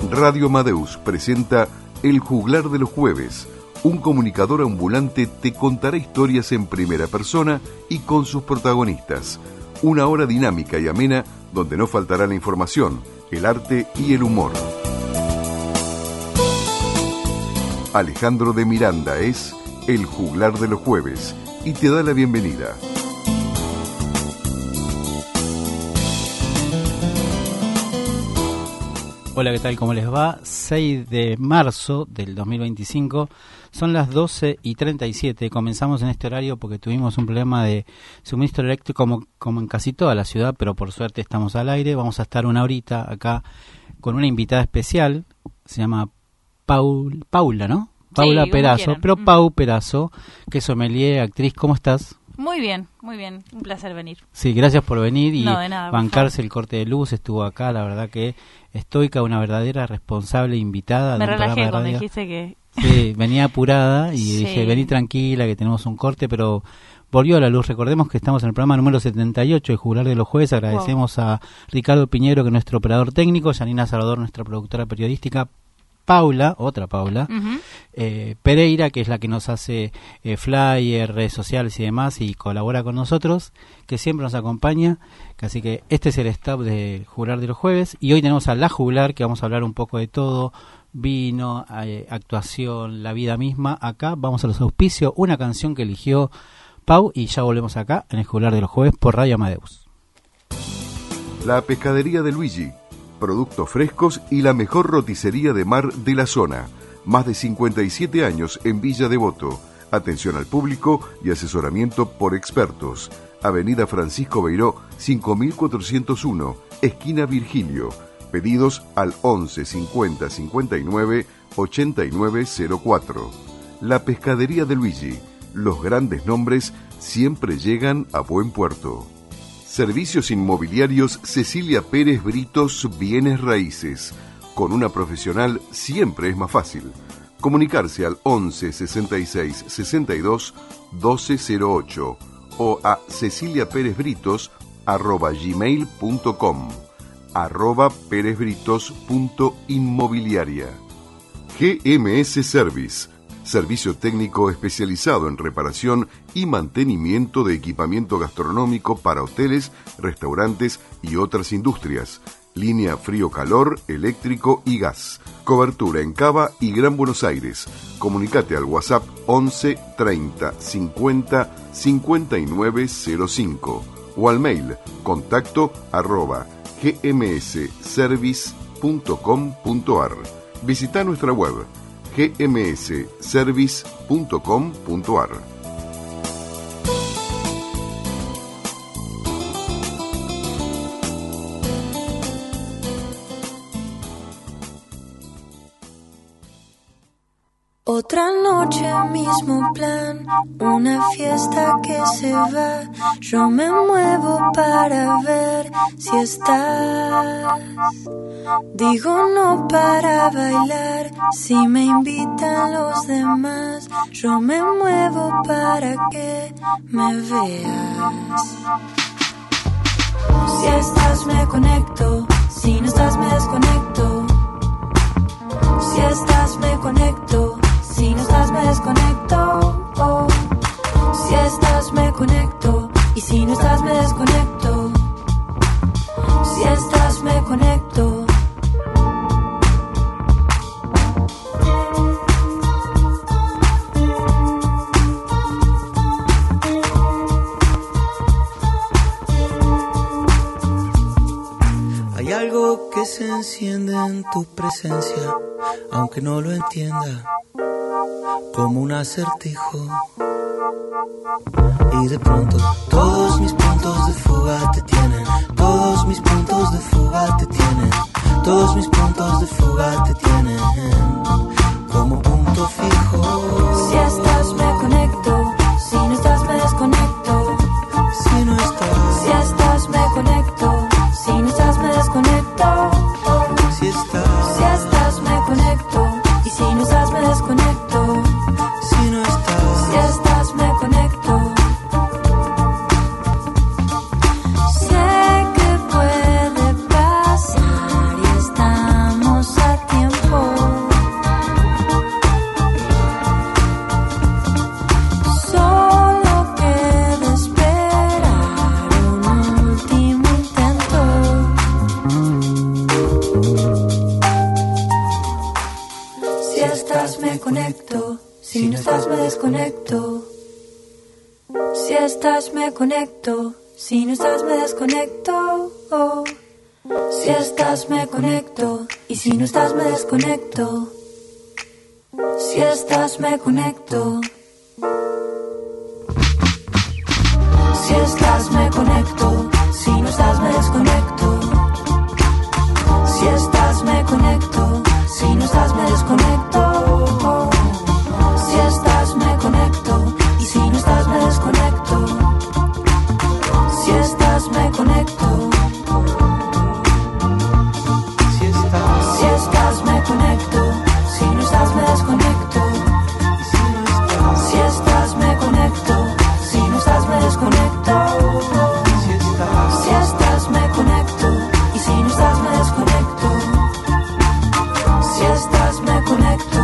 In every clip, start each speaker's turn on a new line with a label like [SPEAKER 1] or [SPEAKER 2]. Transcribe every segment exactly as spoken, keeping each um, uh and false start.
[SPEAKER 1] Radio Amadeus presenta El Juglar de los Jueves. Un comunicador ambulante te contará historias en primera persona y con sus protagonistas. Una hora dinámica y amena donde no faltará la información, el arte y el humor. Alejandro de Miranda es El Juglar de los Jueves y te da la bienvenida.
[SPEAKER 2] Hola, ¿qué tal? ¿Cómo les va? seis de marzo del dos mil veinticinco, son las doce y treinta y siete. Comenzamos en este horario porque tuvimos un problema de suministro eléctrico como, como en casi toda la ciudad, pero por suerte estamos al aire. Vamos a estar una horita acá con una invitada especial, se llama Paul, Paula, ¿no? Paula sí, Perazo, pero mm. Pau Perazo, que es sommelier, actriz. ¿Cómo estás?
[SPEAKER 3] Muy bien, muy bien, un placer venir.
[SPEAKER 2] Sí, gracias por venir y
[SPEAKER 3] no, de nada,
[SPEAKER 2] bancarse el corte de luz, estuvo acá, la verdad que estoica, una verdadera responsable invitada.
[SPEAKER 3] Me
[SPEAKER 2] de un
[SPEAKER 3] relajé cuando dijiste que...
[SPEAKER 2] Sí, venía apurada y
[SPEAKER 3] sí.
[SPEAKER 2] dije, vení tranquila que tenemos un corte, pero volvió a la luz. Recordemos que estamos en el programa número setenta y ocho, El Juglar de los Jueves. Agradecemos wow. a Ricardo Piñero, que es nuestro operador técnico, Janina Salvador, nuestra productora periodística, Paula, otra Paula, uh-huh. eh, Pereira, que es la que nos hace eh, flyer, redes sociales y demás, y colabora con nosotros, que siempre nos acompaña. Así que este es el staff de Juglar de los Jueves, y hoy tenemos a La Juglar, que vamos a hablar un poco de todo, vino, eh, actuación, la vida misma. Acá vamos a los auspicios, una canción que eligió Pau, y ya volvemos acá en el Juglar de los Jueves por Radio Amadeus.
[SPEAKER 1] La pescadería de Luigi. Productos frescos y la mejor roticería de mar de la zona. Más de cincuenta y siete años en Villa Devoto. Atención al público y asesoramiento por expertos. Avenida Francisco Beiró, cinco mil cuatrocientos uno, esquina Virgilio. Pedidos al once cincuenta cincuenta y nueve ochenta y nueve cero cuatro. La pescadería de Luigi. Los grandes nombres siempre llegan a buen puerto. Servicios inmobiliarios Cecilia Pérez Britos Bienes Raíces. Con una profesional siempre es más fácil. Comunicarse al once sesenta y seis sesenta y dos doce cero ocho o a ceciliaperezbritos arroba gmail punto com, arroba perezbritos punto inmobiliaria. G M S Service. Servicio técnico especializado en reparación y mantenimiento de equipamiento gastronómico para hoteles, restaurantes y otras industrias. Línea frío-calor, eléctrico y gas. Cobertura en Cava y Gran Buenos Aires. Comunicate al WhatsApp once treinta cincuenta cincuenta y nueve cero cinco o al mail contacto arroba gmsservice punto com punto ar. Visita nuestra web g m s service punto com punto ar.
[SPEAKER 4] Otra noche, mismo plan, una fiesta que se va. Yo me muevo para ver si estás. Digo no para bailar, si me invitan los demás. Yo me muevo para que me veas. Si estás me conecto, si no estás me desconecto. Si estás me conecto, si no estás me desconecto. Oh. Si estás me conecto y si no estás me desconecto. Si estás me conecto.
[SPEAKER 5] Hay algo que se enciende en tu presencia, aunque no lo entienda, como un acertijo. Y de pronto todos mis puntos de fuga te tienen, todos mis puntos de fuga te tienen, todos mis puntos de fuga te tienen, como punto fijo.
[SPEAKER 4] Si estás me conecto, si no estás me desconecto.
[SPEAKER 5] Si no estás,
[SPEAKER 4] si estás me conecto, si no estás me desconecto.
[SPEAKER 5] Si estás,
[SPEAKER 4] si estás me conecto y si no estás me desconecto.
[SPEAKER 5] Si no estás,
[SPEAKER 4] si estás me conecto. Sé que puede pasar y estamos a tiempo. Si no estás me desconecto. Si estás me conecto. Si no estás me desconecto. Oh. Si estás me conecto. Y si no estás me desconecto. Si estás me conecto. Si estás me conecto. Si no estás me desconecto. Si estás me conecto. Si no estás me desconecto. Si estás me conecto. Y si no estás me desconecto. Si estás me conecto. Si estás, si estás me conecto. Si no estás me desconecto. Si estás me conecto. Si no estás me desconecto. Si estás me conecto. Y si no estás me desconecto. Si estás me conecto.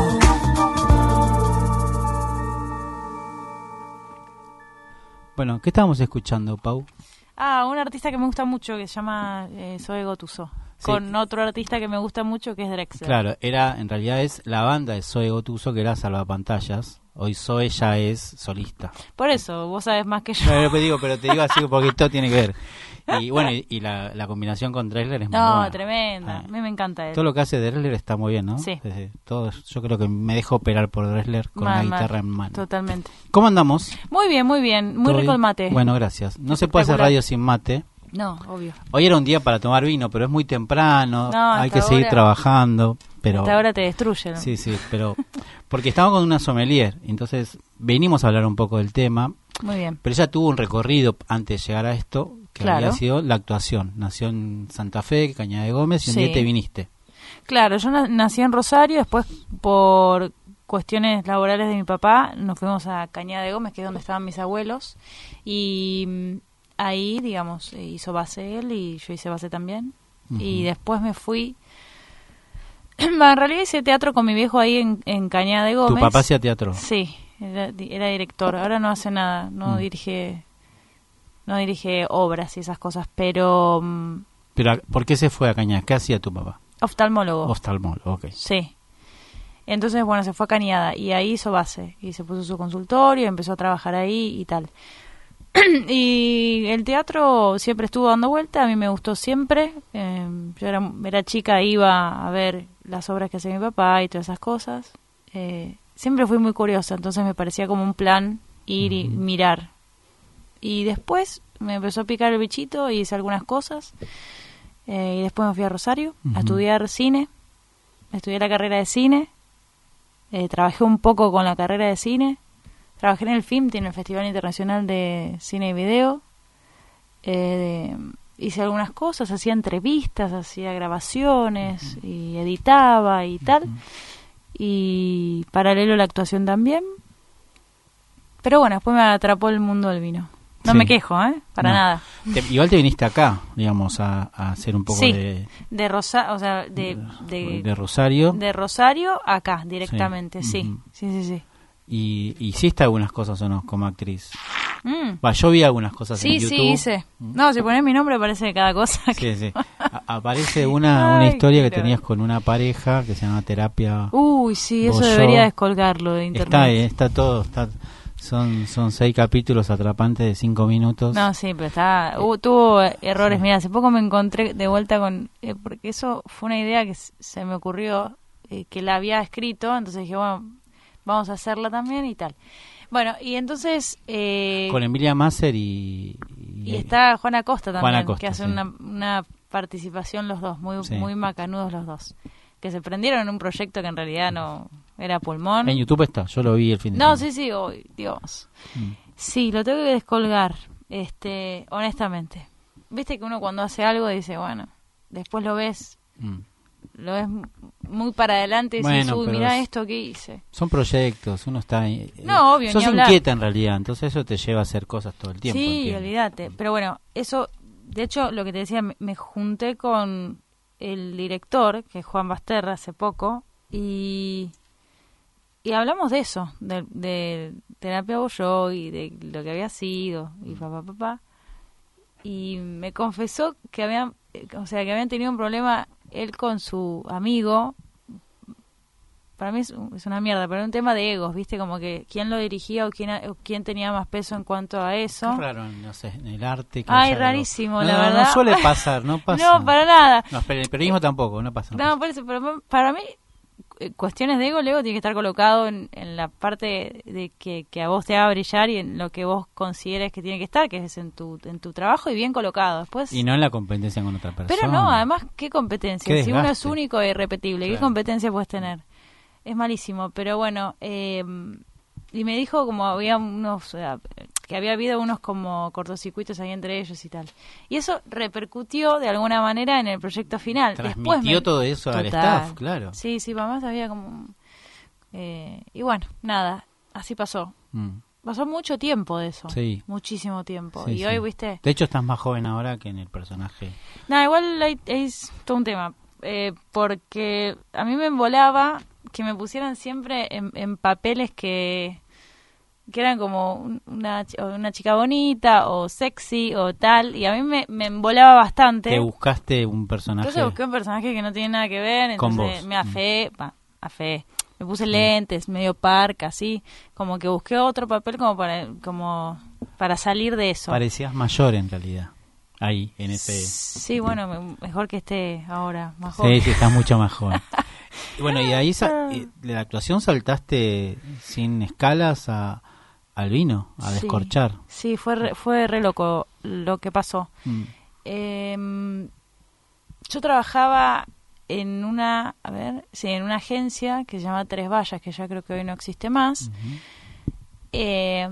[SPEAKER 2] Bueno, ¿qué estábamos escuchando, Pau?
[SPEAKER 3] Ah, un artista que me gusta mucho que se llama eh, Zoe Gotuso.
[SPEAKER 2] Sí.
[SPEAKER 3] Con otro artista que me gusta mucho que es Drexler.
[SPEAKER 2] Claro, era, en realidad es la banda de Zoe Gotuso, que era Salvapantallas. Hoy Zoe ya es solista.
[SPEAKER 3] Por eso, vos sabés más que yo.
[SPEAKER 2] No, te digo, pero te digo así porque todo tiene que ver. Y bueno, y, y la, la combinación con Drexler es muy
[SPEAKER 3] No,
[SPEAKER 2] buena.
[SPEAKER 3] tremenda.
[SPEAKER 2] Ah.
[SPEAKER 3] A mí me encanta él.
[SPEAKER 2] Todo lo que hace Drexler está muy bien, ¿no?
[SPEAKER 3] Sí.
[SPEAKER 2] Desde todo, yo creo que me dejo operar por Drexler con
[SPEAKER 3] Mal,
[SPEAKER 2] la
[SPEAKER 3] mal.
[SPEAKER 2] guitarra en mano.
[SPEAKER 3] Totalmente.
[SPEAKER 2] ¿Cómo andamos?
[SPEAKER 3] Muy bien, muy bien. Muy
[SPEAKER 2] ¿Todo
[SPEAKER 3] rico
[SPEAKER 2] bien?
[SPEAKER 3] el mate.
[SPEAKER 2] Bueno, gracias. No se puede hacer
[SPEAKER 3] Espectacular.
[SPEAKER 2] radio sin mate.
[SPEAKER 3] No, obvio.
[SPEAKER 2] Hoy era un día para tomar vino, pero es muy temprano,
[SPEAKER 3] No,
[SPEAKER 2] hay
[SPEAKER 3] hasta
[SPEAKER 2] que seguir
[SPEAKER 3] ahora-
[SPEAKER 2] trabajando, pero
[SPEAKER 3] Hasta ahora te destruyen.
[SPEAKER 2] sí, sí, pero porque estamos con una sommelier, entonces venimos a hablar un poco del tema,
[SPEAKER 3] Muy bien.
[SPEAKER 2] pero ella tuvo un recorrido antes de llegar a esto, que
[SPEAKER 3] Claro.
[SPEAKER 2] había sido la actuación. Nació en Santa Fe, Cañada de Gómez, y un
[SPEAKER 3] Sí.
[SPEAKER 2] día te viniste.
[SPEAKER 3] Claro, yo na- nací en Rosario, después por cuestiones laborales de mi papá nos fuimos a Cañada de Gómez, que es donde estaban mis abuelos, y mm, ahí, digamos, eh, hizo base él y yo hice base también.
[SPEAKER 2] Ujú.
[SPEAKER 3] Y después me fui... Bah, en realidad hice teatro con mi viejo ahí en, en Cañada de Gómez.
[SPEAKER 2] ¿Tu papá hacía teatro?
[SPEAKER 3] Sí, era, di- era director. Ahora no hace nada, no
[SPEAKER 2] Mm.
[SPEAKER 3] dirige no dirige obras y esas cosas, pero mm,
[SPEAKER 2] Pero ¿por qué se fue a Cañada? ¿Qué hacía tu papá?
[SPEAKER 3] oftalmólogo.
[SPEAKER 2] Oftalmólogo, ok.
[SPEAKER 3] Sí. Entonces, bueno, se fue a Cañada y ahí hizo base y se puso su consultorio, empezó a trabajar ahí y tal. Y el teatro siempre estuvo dando vuelta, a mí me gustó siempre. Eh, yo era, era chica, iba a ver las obras que hacía mi papá y todas esas cosas. Eh, siempre fui muy curiosa, entonces me parecía como un plan ir y
[SPEAKER 2] Ujú.
[SPEAKER 3] mirar. Y después me empezó a picar el bichito y hice algunas cosas. Eh, y después me fui a Rosario
[SPEAKER 2] Ujú.
[SPEAKER 3] a estudiar cine. Estudié la carrera de cine. Eh, trabajé un poco con la carrera de cine. Trabajé en el FIM, tiene el Festival Internacional de Cine y Video. Eh, hice algunas cosas, hacía entrevistas, hacía grabaciones y editaba y tal. Y paralelo la actuación también. Pero bueno, después me atrapó el mundo del vino. No
[SPEAKER 2] Sí.
[SPEAKER 3] me quejo, ¿eh? Para
[SPEAKER 2] No.
[SPEAKER 3] nada.
[SPEAKER 2] Te- igual te viniste acá, digamos, a, a hacer un poco
[SPEAKER 3] Sí.
[SPEAKER 2] de,
[SPEAKER 3] De Rosa, o sea, de, de,
[SPEAKER 2] de Rosario.
[SPEAKER 3] de Rosario acá directamente, sí.
[SPEAKER 2] Ujú.
[SPEAKER 3] Sí, sí, sí.
[SPEAKER 2] Y hiciste algunas cosas o no como actriz.
[SPEAKER 3] Mm.
[SPEAKER 2] Va, yo vi algunas cosas
[SPEAKER 3] Sí,
[SPEAKER 2] en YouTube.
[SPEAKER 3] sí, hice. No, si pones mi nombre aparece cada cosa.
[SPEAKER 2] Sí, sí. A- aparece una, una
[SPEAKER 3] Ay,
[SPEAKER 2] historia que
[SPEAKER 3] claro.
[SPEAKER 2] tenías con una pareja que se llama Terapia.
[SPEAKER 3] Uy, sí, eso
[SPEAKER 2] Vos,
[SPEAKER 3] debería
[SPEAKER 2] yo.
[SPEAKER 3] descolgarlo de internet.
[SPEAKER 2] Está ahí, está todo. Está, son, son seis capítulos atrapantes de cinco minutos.
[SPEAKER 3] No, sí, pero está, hubo- tuvo errores. Mira, hace poco me encontré de vuelta con... eh, porque eso fue una idea que s- se me ocurrió, eh, que la había escrito, entonces dije, bueno, vamos a hacerla también y tal. Bueno, y entonces... Eh,
[SPEAKER 2] Con Emilia Masser y... y-
[SPEAKER 3] y está Juana Costa también,
[SPEAKER 2] Juana Costa,
[SPEAKER 3] que hace
[SPEAKER 2] sí.
[SPEAKER 3] una, una participación los dos, muy,
[SPEAKER 2] Sí.
[SPEAKER 3] muy macanudos los dos. Que se prendieron en un proyecto que en realidad no era pulmón.
[SPEAKER 2] En YouTube está, yo lo vi el fin de
[SPEAKER 3] No,
[SPEAKER 2] semana.
[SPEAKER 3] sí, sí, hoy, Dios.
[SPEAKER 2] Mm.
[SPEAKER 3] Sí, lo tengo que descolgar, este, honestamente. Viste que uno cuando hace algo dice, bueno, después lo ves,
[SPEAKER 2] Mm.
[SPEAKER 3] lo ves m- muy para adelante y dices,
[SPEAKER 2] Bueno,
[SPEAKER 3] uy,
[SPEAKER 2] pero
[SPEAKER 3] mirá
[SPEAKER 2] es-
[SPEAKER 3] esto que hice.
[SPEAKER 2] Son proyectos, uno está... eh,
[SPEAKER 3] No, obvio,
[SPEAKER 2] sos
[SPEAKER 3] ni hablar.
[SPEAKER 2] inquieta en realidad, entonces eso te lleva a hacer cosas todo el tiempo.
[SPEAKER 3] Sí,
[SPEAKER 2] entiendo.
[SPEAKER 3] olvídate. Pero bueno, eso, de hecho, lo que te decía, me, me junté con el director, que es Juan Basterra, hace poco, y, y hablamos de eso, de, de terapia Bollo y de lo que había sido, y papá, papá. Y me confesó que habían, eh, o sea, que habían tenido un problema él con su amigo para mí es, es una mierda, pero es un tema de egos, ¿viste? Como que quién lo dirigía o quién, o quién tenía más peso en cuanto a eso.
[SPEAKER 2] Qué raro, no sé, en el arte. Que
[SPEAKER 3] Ay,
[SPEAKER 2] haya
[SPEAKER 3] rarísimo,
[SPEAKER 2] algo.
[SPEAKER 3] la
[SPEAKER 2] no,
[SPEAKER 3] verdad.
[SPEAKER 2] No suele pasar, no pasa.
[SPEAKER 3] No, para nada.
[SPEAKER 2] No, pero en el periodismo tampoco, no pasa. No,
[SPEAKER 3] No,
[SPEAKER 2] pasa.
[SPEAKER 3] por eso, pero para mí, cuestiones de ego, el ego tiene que estar colocado en, en la parte de que, que a vos te haga brillar y en lo que vos consideres que tiene que estar, que es en tu en tu trabajo y bien colocado. Después.
[SPEAKER 2] Y no en la competencia con otra persona.
[SPEAKER 3] Pero no, además, ¿qué competencia?
[SPEAKER 2] Qué
[SPEAKER 3] si uno es
[SPEAKER 2] desgaste.
[SPEAKER 3] único e irrepetible,
[SPEAKER 2] Claro.
[SPEAKER 3] ¿qué competencia puedes tener? Es malísimo, pero bueno, eh, y me dijo como había unos, o sea, que había habido unos como cortocircuitos ahí entre ellos y tal. Y eso repercutió de alguna manera en el proyecto final.
[SPEAKER 2] Transmitió
[SPEAKER 3] Después me-
[SPEAKER 2] todo eso al
[SPEAKER 3] Total.
[SPEAKER 2] staff, claro.
[SPEAKER 3] Sí, sí, además había como... Eh, y bueno, nada, así pasó.
[SPEAKER 2] Mm.
[SPEAKER 3] Pasó mucho tiempo de eso.
[SPEAKER 2] Sí.
[SPEAKER 3] Muchísimo tiempo.
[SPEAKER 2] Sí,
[SPEAKER 3] y
[SPEAKER 2] sí.
[SPEAKER 3] hoy, viste...
[SPEAKER 2] De hecho, estás más joven ahora que en el personaje.
[SPEAKER 3] Nada, igual hay- es todo un tema. Eh, porque a mí me embolaba que me pusieran siempre en, en papeles que, que eran como un- una, chi- o una chica bonita o sexy o tal. Y a mí me, me embolaba bastante.
[SPEAKER 2] Te buscaste un personaje.
[SPEAKER 3] Entonces busqué un personaje que no tiene nada que ver.
[SPEAKER 2] Con
[SPEAKER 3] Entonces
[SPEAKER 2] vos.
[SPEAKER 3] me afé, va, afé. Me puse lentes, medio parca, así. Como que busqué otro papel como para, como para salir de eso.
[SPEAKER 2] Parecías mayor en realidad. Ahí, en ese.
[SPEAKER 3] Sí, bueno, me- mejor que esté ahora, más joven.
[SPEAKER 2] Sí, sí, estás mucho más joven. Y bueno, y ahí sa- eh, de la actuación saltaste sin escalas a, al vino, a
[SPEAKER 3] Sí.
[SPEAKER 2] descorchar.
[SPEAKER 3] Sí, fue re, fue re loco lo que pasó.
[SPEAKER 2] Mm.
[SPEAKER 3] Eh, yo trabajaba en una, a ver, sí, en una agencia que se llama Tres Vallas, que ya creo que hoy no existe más.
[SPEAKER 2] Ujú.
[SPEAKER 3] Eh,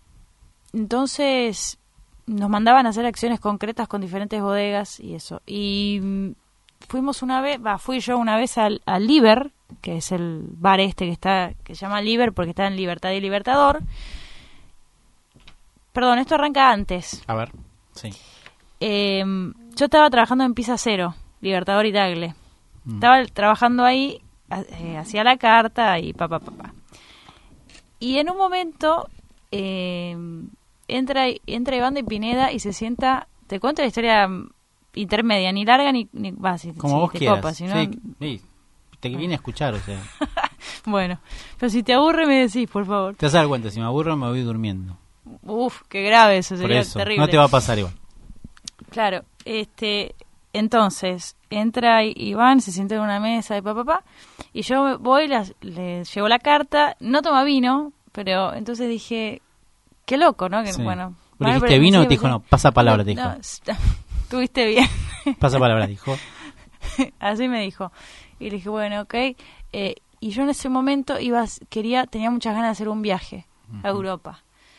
[SPEAKER 3] entonces nos mandaban a hacer acciones concretas con diferentes bodegas y eso. Y mm, fuimos una vez, va, fui yo una vez al, al Liber, que es el bar este que está, que se llama Liber porque está en Libertad y Libertador. Perdón, esto arranca antes.
[SPEAKER 2] A ver, sí.
[SPEAKER 3] Eh, yo estaba trabajando en Pizza Cero, Libertador y Tagle.
[SPEAKER 2] Mm.
[SPEAKER 3] Estaba trabajando ahí, ha- eh, hacía la carta y papá, papá. Y en un momento eh, entra entra Iván de Pineda y se sienta, te cuento la historia mm, intermedia, ni larga ni, ni va, si,
[SPEAKER 2] Como
[SPEAKER 3] si
[SPEAKER 2] vos
[SPEAKER 3] te
[SPEAKER 2] quieras.
[SPEAKER 3] copa, si no-
[SPEAKER 2] Sí, sí, te vine a escuchar, o sea.
[SPEAKER 3] bueno, pero si te aburre me decís, por favor.
[SPEAKER 2] Te vas a dar cuenta, si me aburro me voy durmiendo.
[SPEAKER 3] Uf, qué grave eso,
[SPEAKER 2] Por
[SPEAKER 3] sería
[SPEAKER 2] eso,
[SPEAKER 3] terrible.
[SPEAKER 2] no te va a pasar igual.
[SPEAKER 3] Claro, este, entonces entra I- Iván, se sienta en una mesa y papá, papá, y yo voy, las, le llevo la carta, no toma vino, pero entonces dije, qué loco, ¿no? Que
[SPEAKER 2] Sí.
[SPEAKER 3] bueno.
[SPEAKER 2] Pero
[SPEAKER 3] bueno,
[SPEAKER 2] dijiste
[SPEAKER 3] pero me
[SPEAKER 2] vino,
[SPEAKER 3] sigue
[SPEAKER 2] te dijo,
[SPEAKER 3] pasando-
[SPEAKER 2] no, pasa palabra, te
[SPEAKER 3] No,
[SPEAKER 2] dijo.
[SPEAKER 3] está- Tuviste bien.
[SPEAKER 2] Pasa palabra, dijo.
[SPEAKER 3] Así me dijo. Y le dije, bueno, ok. Eh, y yo en ese momento iba, a- quería, tenía muchas ganas de hacer un viaje a
[SPEAKER 2] Ujú.
[SPEAKER 3] Europa.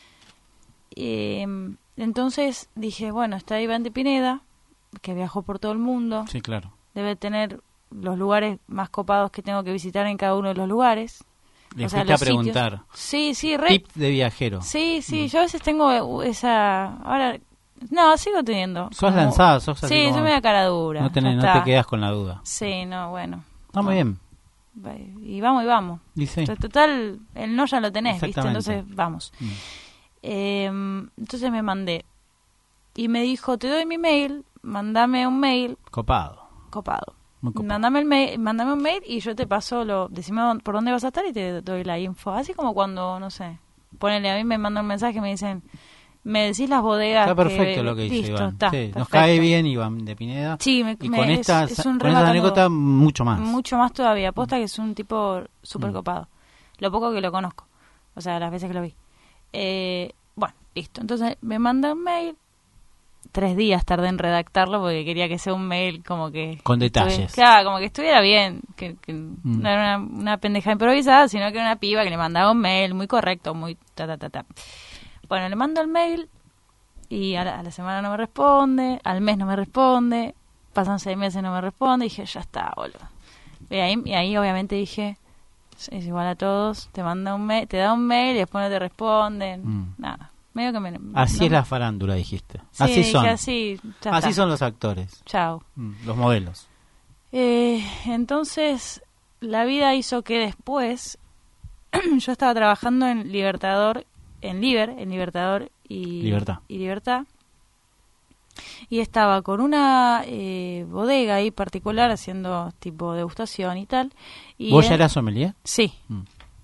[SPEAKER 3] Eh, entonces dije, bueno, está Iván de Pineda, que viajó por todo el mundo,
[SPEAKER 2] Sí, claro.
[SPEAKER 3] debe tener los lugares más copados que tengo que visitar en cada uno de los lugares.
[SPEAKER 2] Le
[SPEAKER 3] O sea,
[SPEAKER 2] fuiste a
[SPEAKER 3] los sitios.
[SPEAKER 2] preguntar.
[SPEAKER 3] Sí, sí, re.
[SPEAKER 2] Tip de viajero.
[SPEAKER 3] Sí, sí,
[SPEAKER 2] Mm.
[SPEAKER 3] yo a veces tengo esa... Ahora, no, sigo teniendo.
[SPEAKER 2] Sos
[SPEAKER 3] como-
[SPEAKER 2] lanzada, sos así
[SPEAKER 3] Sí,
[SPEAKER 2] como-
[SPEAKER 3] soy media cara dura.
[SPEAKER 2] No,
[SPEAKER 3] ya
[SPEAKER 2] tenés- no
[SPEAKER 3] está.
[SPEAKER 2] te quedas con la duda.
[SPEAKER 3] Sí, no, bueno.
[SPEAKER 2] Está muy bien.
[SPEAKER 3] Va- Y vamos y vamos.
[SPEAKER 2] Y sí.
[SPEAKER 3] Total, el no ya lo tenés, ¿viste?
[SPEAKER 2] Exactamente.
[SPEAKER 3] Entonces, vamos.
[SPEAKER 2] Mm.
[SPEAKER 3] Eh, entonces me mandé. Y me dijo, te doy mi mail, mandame un mail
[SPEAKER 2] Copado.
[SPEAKER 3] copado.
[SPEAKER 2] Muy copado.
[SPEAKER 3] Mándame, el mail, mándame un mail y yo te paso, lo decime dónde- por dónde vas a estar y te doy la info. Así como cuando, no sé, ponele, a mí me mandan un mensaje y me dicen, me decís las bodegas.
[SPEAKER 2] Está perfecto
[SPEAKER 3] que-
[SPEAKER 2] lo que dice
[SPEAKER 3] Listo,
[SPEAKER 2] Iván.
[SPEAKER 3] está,
[SPEAKER 2] Sí, nos
[SPEAKER 3] perfecto.
[SPEAKER 2] cae bien Iván de Pineda.
[SPEAKER 3] Sí, me,
[SPEAKER 2] Y
[SPEAKER 3] me-
[SPEAKER 2] con
[SPEAKER 3] es-
[SPEAKER 2] esta,
[SPEAKER 3] es un
[SPEAKER 2] con
[SPEAKER 3] re
[SPEAKER 2] esta
[SPEAKER 3] macanudo.
[SPEAKER 2] anécdota mucho más.
[SPEAKER 3] Mucho más todavía. Aposta que es un tipo súper
[SPEAKER 2] Mm.
[SPEAKER 3] copado. Lo poco que lo conozco. O sea, las veces que lo vi. Eh, bueno, listo. Entonces me manda un mail. Tres días tardé en redactarlo porque quería que sea un mail como que...
[SPEAKER 2] Con detalles.
[SPEAKER 3] estuviera- claro, como que estuviera bien. Que, que no era una, una pendeja improvisada, sino que era una piba que le mandaba un mail muy correcto, muy ta, ta, ta, ta. Bueno, le mando el mail y a la, a la semana no me responde, al mes no me responde, pasan seis meses no me responde, y dije, ya está, boludo. Y ahí, y ahí obviamente dije, es igual a todos, te manda un mail, te da un mail y después no te responden,
[SPEAKER 2] Mm.
[SPEAKER 3] nada. Medio que me,
[SPEAKER 2] Así
[SPEAKER 3] no-
[SPEAKER 2] es la farándula, dijiste.
[SPEAKER 3] Sí,
[SPEAKER 2] así
[SPEAKER 3] dije,
[SPEAKER 2] son.
[SPEAKER 3] así, ya
[SPEAKER 2] Así
[SPEAKER 3] está.
[SPEAKER 2] son los actores.
[SPEAKER 3] Chao.
[SPEAKER 2] Mm, los modelos.
[SPEAKER 3] Eh, entonces, la vida hizo que después yo estaba trabajando en Libertador, en Liber, en Libertador y
[SPEAKER 2] Libertad.
[SPEAKER 3] y Libertad. Y estaba con una eh, bodega bodega ahí particular haciendo tipo degustación y tal. Y
[SPEAKER 2] ¿Vos ya
[SPEAKER 3] en-
[SPEAKER 2] eras sommelier?
[SPEAKER 3] Sí.
[SPEAKER 2] Mm.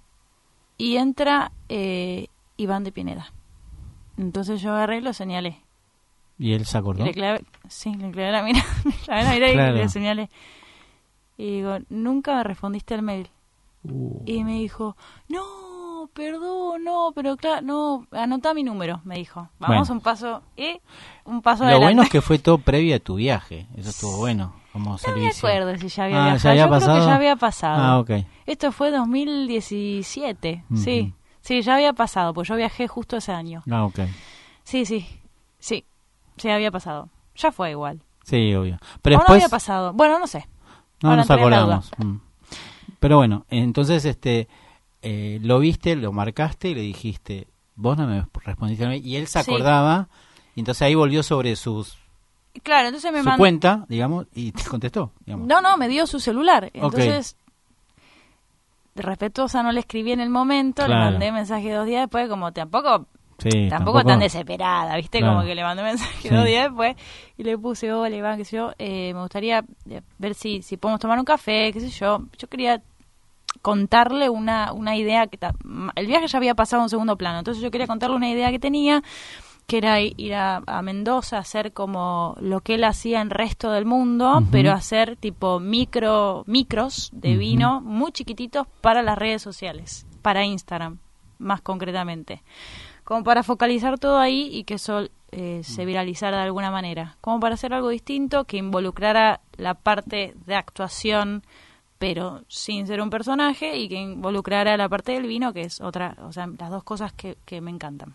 [SPEAKER 3] Y entra eh, Iván de Pineda. Entonces yo agarré y lo señalé.
[SPEAKER 2] ¿Y él se acordó?
[SPEAKER 3] Y le clavé, sí, le clavé la mira, le clavé la mira
[SPEAKER 2] Claro.
[SPEAKER 3] y le señalé. Y digo, nunca me respondiste al mail.
[SPEAKER 2] Uh.
[SPEAKER 3] Y me dijo, no, perdón, no, pero claro, no, anotá mi número, me dijo. Vamos
[SPEAKER 2] Bueno.
[SPEAKER 3] un paso, y un paso
[SPEAKER 2] Lo
[SPEAKER 3] adelante.
[SPEAKER 2] bueno es que fue todo previo a tu viaje. Eso estuvo bueno, como
[SPEAKER 3] No me
[SPEAKER 2] servicio.
[SPEAKER 3] acuerdo si ya había
[SPEAKER 2] Ah, ¿ya
[SPEAKER 3] viajado.
[SPEAKER 2] había
[SPEAKER 3] Yo creo
[SPEAKER 2] pasado?
[SPEAKER 3] que ya había pasado.
[SPEAKER 2] Ah, ok.
[SPEAKER 3] Esto fue dos mil diecisiete,
[SPEAKER 2] Ujú.
[SPEAKER 3] sí. Sí, ya había pasado, pues yo viajé justo ese año.
[SPEAKER 2] Ah, ok.
[SPEAKER 3] Sí, sí, sí, sí había pasado. Ya fue igual.
[SPEAKER 2] Sí, obvio. Pero
[SPEAKER 3] o
[SPEAKER 2] después
[SPEAKER 3] no había pasado. Bueno, no sé.
[SPEAKER 2] no
[SPEAKER 3] Ahora
[SPEAKER 2] nos
[SPEAKER 3] entré en la
[SPEAKER 2] acordamos. Mm. Pero bueno, entonces este eh, lo viste, lo marcaste y le dijiste, vos no me respondiste a mí. Y él se
[SPEAKER 3] Sí.
[SPEAKER 2] acordaba, y entonces ahí volvió sobre sus
[SPEAKER 3] Claro, entonces me
[SPEAKER 2] su
[SPEAKER 3] mandó...
[SPEAKER 2] cuenta, digamos, y te contestó. Digamos.
[SPEAKER 3] No, no, me dio su celular. Entonces, de respetuosa no le escribí en el momento,
[SPEAKER 2] Claro.
[SPEAKER 3] le mandé mensaje dos días después, como tampoco...
[SPEAKER 2] Sí,
[SPEAKER 3] Tampoco, tan desesperada, ¿viste?
[SPEAKER 2] Claro.
[SPEAKER 3] Como que le mandé mensaje
[SPEAKER 2] Sí.
[SPEAKER 3] dos días después y le puse, hola Iván, qué sé yo, eh, me gustaría eh, ver si, si podemos tomar un café, qué sé yo. Yo quería contarle una, una idea que... ta- El viaje ya había pasado a un segundo plano, entonces yo quería contarle una idea que tenía, que era i- ir a, a Mendoza, hacer como lo que él hacía en resto del mundo,
[SPEAKER 2] Ujú.
[SPEAKER 3] pero hacer tipo micro micros de
[SPEAKER 2] Ujú.
[SPEAKER 3] vino muy chiquititos para las redes sociales, para Instagram, más concretamente. Como para focalizar todo ahí y que eso eh, se viralizara de alguna manera. Como para hacer algo distinto que involucrara la parte de actuación, pero sin ser un personaje, y que involucrara la parte del vino, que es otra, o sea, las dos cosas que, que me encantan.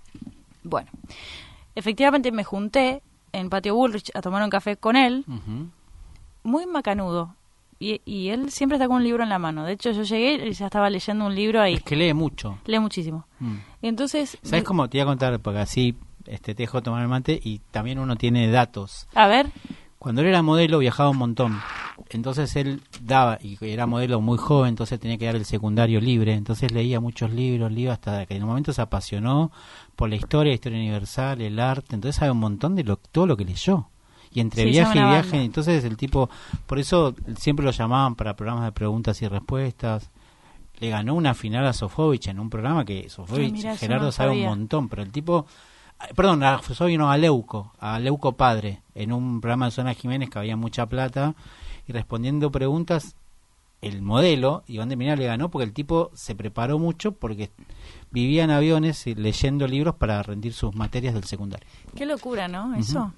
[SPEAKER 3] Bueno, efectivamente me junté en Patio Bullrich a tomar un café con él,
[SPEAKER 2] Ujú.
[SPEAKER 3] muy macanudo. Y, y él siempre está con un libro en la mano. De hecho, yo llegué y ya estaba leyendo un libro ahí.
[SPEAKER 2] Es que lee mucho.
[SPEAKER 3] Lee muchísimo.
[SPEAKER 2] Mm.
[SPEAKER 3] Y entonces...
[SPEAKER 2] ¿Sabes cómo? Te iba a contar, porque así este, te dejo tomar el mate y también uno tiene datos.
[SPEAKER 3] A ver,
[SPEAKER 2] Cuando él era modelo viajaba un montón. Entonces él daba, y era modelo muy joven, entonces tenía que dar el secundario libre. Entonces leía muchos libros, libros, hasta que en un momento se apasionó por la historia, la historia universal, el arte. Entonces sabe un montón de lo, todo lo que leyó. Y entre
[SPEAKER 3] Sí,
[SPEAKER 2] viaje
[SPEAKER 3] son
[SPEAKER 2] y
[SPEAKER 3] una
[SPEAKER 2] viaje,
[SPEAKER 3] banda.
[SPEAKER 2] entonces el tipo, por eso siempre lo llamaban para programas de preguntas y respuestas. Le ganó una final a Sofovich en un programa que Sofovich,
[SPEAKER 3] Ah, mirá, eso
[SPEAKER 2] Gerardo
[SPEAKER 3] no
[SPEAKER 2] sabe un
[SPEAKER 3] sabía.
[SPEAKER 2] montón, pero el tipo, ah, perdón, a Sofovich no, a Leuco, a Leuco padre, en un programa de Zona Jiménez que había mucha plata, y respondiendo preguntas, el modelo, Iván de Pineda, le ganó porque el tipo se preparó mucho porque vivía en aviones y leyendo libros para rendir sus materias del secundario.
[SPEAKER 3] qué locura, ¿no? Eso.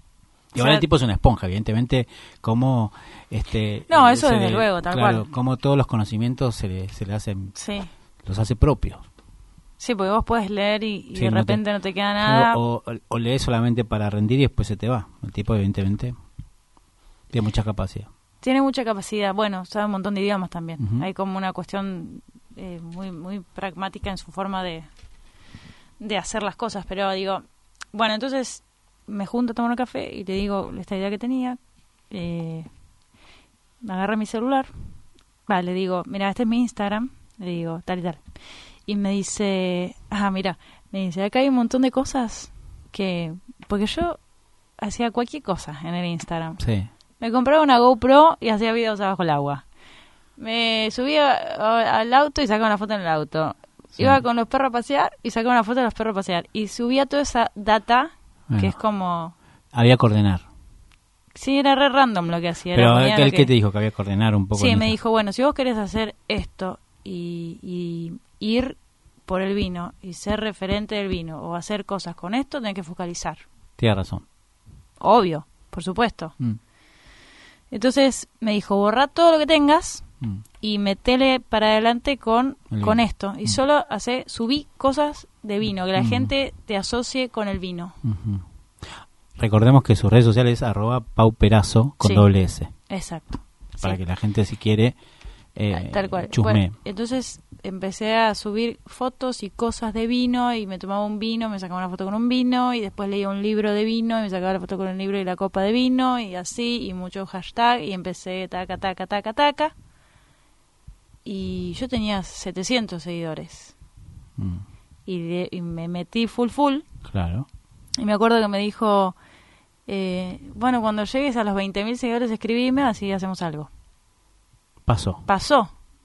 [SPEAKER 2] Y
[SPEAKER 3] O
[SPEAKER 2] ahora
[SPEAKER 3] sea,
[SPEAKER 2] el tipo es una esponja, evidentemente, como este
[SPEAKER 3] No,
[SPEAKER 2] eh,
[SPEAKER 3] eso
[SPEAKER 2] se
[SPEAKER 3] desde
[SPEAKER 2] le-
[SPEAKER 3] luego, tal
[SPEAKER 2] claro,
[SPEAKER 3] cual.
[SPEAKER 2] como todos los conocimientos se le, se le hacen,
[SPEAKER 3] Sí.
[SPEAKER 2] los hace propios.
[SPEAKER 3] Sí, porque vos podés leer y, y
[SPEAKER 2] Sí,
[SPEAKER 3] de
[SPEAKER 2] no te-
[SPEAKER 3] repente no te queda nada.
[SPEAKER 2] O, o, o lees solamente para rendir y después se te va. El tipo, evidentemente, tiene mucha capacidad.
[SPEAKER 3] Tiene mucha capacidad. Bueno, sabe un montón de idiomas también.
[SPEAKER 2] Ujú.
[SPEAKER 3] Hay como una cuestión eh, muy muy pragmática en su forma de, de hacer las cosas. Pero digo, bueno, entonces me junto a tomar un café y le digo esta idea que tenía. Eh, agarré mi celular. Vale, le digo, mira, este es mi Instagram. Le digo, tal y tal. Y me dice, ah, mira, me dice, acá hay un montón de cosas que... Porque yo hacía cualquier cosa en el Instagram.
[SPEAKER 2] Sí.
[SPEAKER 3] Me compraba una GoPro y hacía videos abajo el agua. Me subía a- al auto y sacaba una foto en el auto.
[SPEAKER 2] Sí.
[SPEAKER 3] Iba con los perros a pasear y sacaba una foto de los perros a pasear. Y subía toda esa data,
[SPEAKER 2] Bueno.
[SPEAKER 3] que es como...
[SPEAKER 2] Había que ordenar.
[SPEAKER 3] Sí, era re random lo que hacía. era
[SPEAKER 2] Pero
[SPEAKER 3] ponía
[SPEAKER 2] él
[SPEAKER 3] lo
[SPEAKER 2] que te dijo que había que ordenar un poco.
[SPEAKER 3] Sí,
[SPEAKER 2] en
[SPEAKER 3] me
[SPEAKER 2] eso.
[SPEAKER 3] dijo, bueno, si vos querés hacer esto y, y ir por el vino y ser referente del vino o hacer cosas con esto, tenés que focalizar.
[SPEAKER 2] Tiene razón.
[SPEAKER 3] Obvio, por supuesto.
[SPEAKER 2] Mm,
[SPEAKER 3] Entonces me dijo, borra todo lo que tengas
[SPEAKER 2] mm.
[SPEAKER 3] y metele para adelante con,
[SPEAKER 2] El
[SPEAKER 3] con
[SPEAKER 2] vino.
[SPEAKER 3] esto. Y
[SPEAKER 2] Mm.
[SPEAKER 3] solo hace, subí cosas de vino, que la
[SPEAKER 2] Mm.
[SPEAKER 3] gente te asocie con el vino.
[SPEAKER 2] Ujú. Recordemos que sus redes sociales es arroba pauperazo con
[SPEAKER 3] Sí.
[SPEAKER 2] doble S.
[SPEAKER 3] Exacto.
[SPEAKER 2] Para
[SPEAKER 3] Sí.
[SPEAKER 2] que la gente, si quiere, eh,
[SPEAKER 3] Tal cual.
[SPEAKER 2] chusmee.
[SPEAKER 3] Bueno, entonces empecé a subir fotos y cosas de vino y me tomaba un vino, me sacaba una foto con un vino y después leía un libro de vino y me sacaba la foto con el libro y la copa de vino y así y mucho hashtag y empecé taca, taca, taca, taca. Y yo tenía setecientos seguidores
[SPEAKER 2] Mm,
[SPEAKER 3] y, de- y me metí full full
[SPEAKER 2] claro.
[SPEAKER 3] y me acuerdo que me dijo, Eh, bueno, cuando llegues a los veinte mil seguidores, escribime, así hacemos algo.
[SPEAKER 2] Pasó.
[SPEAKER 3] Pasó.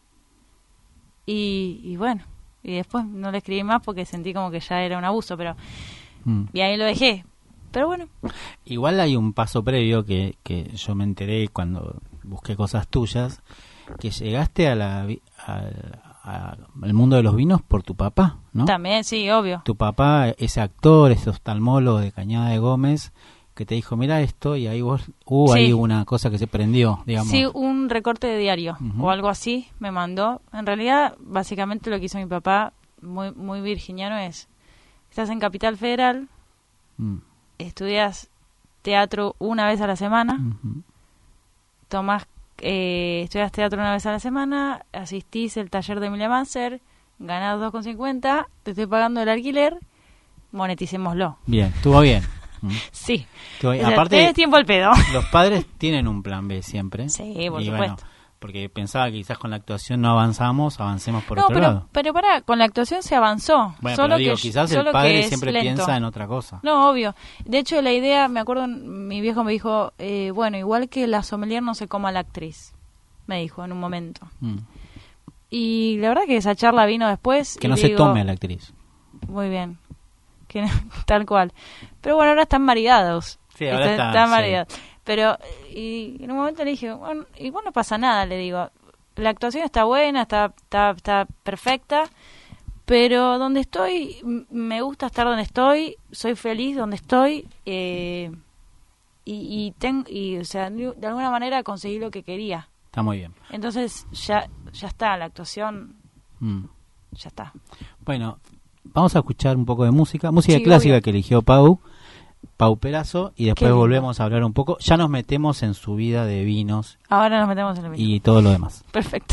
[SPEAKER 3] Y, y bueno, y después no le escribí más porque sentí como que ya era un abuso, pero... Mm. Y ahí lo dejé. Pero bueno.
[SPEAKER 2] Igual hay un paso previo que, que yo me enteré cuando busqué cosas tuyas, que llegaste a la... A, a, al mundo de los vinos por tu papá, ¿no?
[SPEAKER 3] También, sí, obvio.
[SPEAKER 2] Tu papá, ese actor, ese oftalmólogo de Cañada de Gómez, que te dijo, mira esto, y ahí vos hubo sí. ahí una cosa que se prendió, digamos.
[SPEAKER 3] Sí, un recorte de diario, uh-huh. o algo así, me mandó. En realidad, básicamente lo que hizo mi papá, muy muy virginiano, es, estás en Capital Federal, mm. estudias teatro una vez a la semana, uh-huh. tomás Eh, estudias teatro una vez a la semana, asistís al taller de Emilia Manser, ganás dos con cincuenta, te estoy pagando el alquiler, moneticémoslo.
[SPEAKER 2] Bien, estuvo bien.
[SPEAKER 3] Sí.
[SPEAKER 2] Estuvo bien.
[SPEAKER 3] O sea,
[SPEAKER 2] aparte,
[SPEAKER 3] tenés tiempo al pedo.
[SPEAKER 2] Los padres tienen un plan B siempre.
[SPEAKER 3] Sí, por
[SPEAKER 2] y
[SPEAKER 3] supuesto.
[SPEAKER 2] Bueno, porque pensaba que quizás con la actuación no avanzamos, avancemos por
[SPEAKER 3] no,
[SPEAKER 2] otro
[SPEAKER 3] pero,
[SPEAKER 2] lado.
[SPEAKER 3] pero pará, con la actuación se avanzó.
[SPEAKER 2] Bueno,
[SPEAKER 3] solo
[SPEAKER 2] pero digo,
[SPEAKER 3] que,
[SPEAKER 2] quizás
[SPEAKER 3] solo
[SPEAKER 2] el padre
[SPEAKER 3] que
[SPEAKER 2] siempre
[SPEAKER 3] lento.
[SPEAKER 2] piensa en otra cosa.
[SPEAKER 3] No, obvio. De hecho, la idea, me acuerdo, mi viejo me dijo, eh, bueno, igual que la sommelier no se coma la actriz. Me dijo en un momento. Mm. Y la verdad que esa charla vino después.
[SPEAKER 2] Que
[SPEAKER 3] y
[SPEAKER 2] no
[SPEAKER 3] digo,
[SPEAKER 2] se tome a la actriz.
[SPEAKER 3] Muy bien. Que no, tal cual. Pero bueno, ahora están maridados.
[SPEAKER 2] Sí, ahora
[SPEAKER 3] están,
[SPEAKER 2] está,
[SPEAKER 3] están
[SPEAKER 2] sí.
[SPEAKER 3] maridados. Pero y en un momento le dije, bueno, igual no pasa nada, le digo. La actuación está buena, está, está, está perfecta, pero donde estoy, m- me gusta estar donde estoy, soy feliz donde estoy, eh, y, y, ten, y o sea, de alguna manera conseguí lo que quería.
[SPEAKER 2] Está muy bien.
[SPEAKER 3] Entonces ya ya está, la actuación mm. ya está.
[SPEAKER 2] Bueno, vamos a escuchar un poco de música, música
[SPEAKER 3] sí,
[SPEAKER 2] clásica
[SPEAKER 3] obvio.
[SPEAKER 2] que eligió Pau, Pau Perazo, y después
[SPEAKER 3] Qué
[SPEAKER 2] volvemos a hablar un poco. Ya nos metemos en su vida de vinos.
[SPEAKER 3] Ahora nos metemos en el vino.
[SPEAKER 2] Y todo lo demás.
[SPEAKER 3] Perfecto.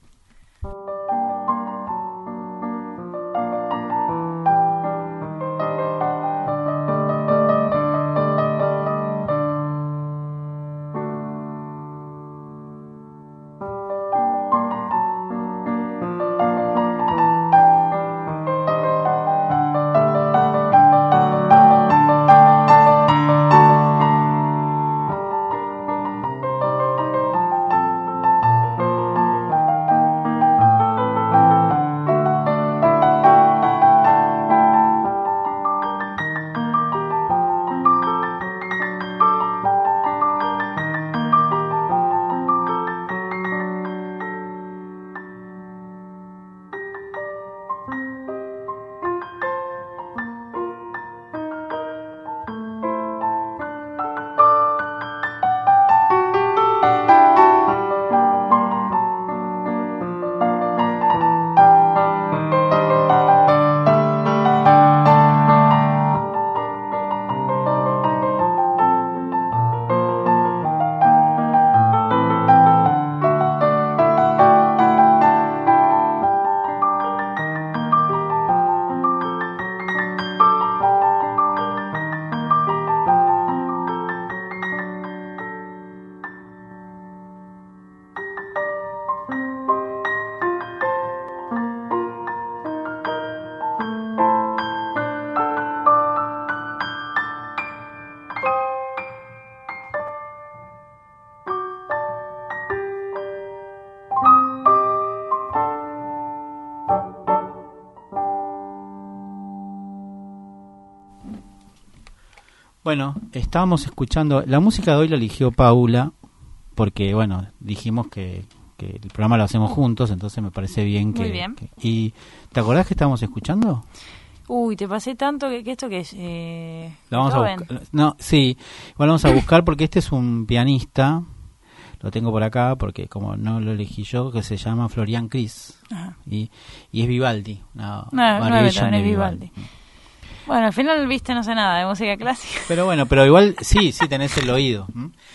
[SPEAKER 2] Bueno, estábamos escuchando, la música de hoy la eligió Paula, porque bueno, dijimos que, que el programa lo hacemos juntos, entonces me parece bien que...
[SPEAKER 3] Muy bien.
[SPEAKER 2] que ¿y te acordás que estábamos escuchando?
[SPEAKER 3] Uy, te pasé tanto que, que esto que es... Eh,
[SPEAKER 2] lo vamos a buscar. No, sí, bueno, vamos a buscar porque este es un pianista, lo tengo por acá porque como no lo elegí yo, que se llama Florian Cris, y, y es Vivaldi, una
[SPEAKER 3] no, no,
[SPEAKER 2] variation
[SPEAKER 3] no,
[SPEAKER 2] de
[SPEAKER 3] Vivaldi.
[SPEAKER 2] Vivaldi.
[SPEAKER 3] Bueno, al final, viste, no sé nada de música clásica.
[SPEAKER 2] Pero bueno, pero igual sí, sí tenés el oído.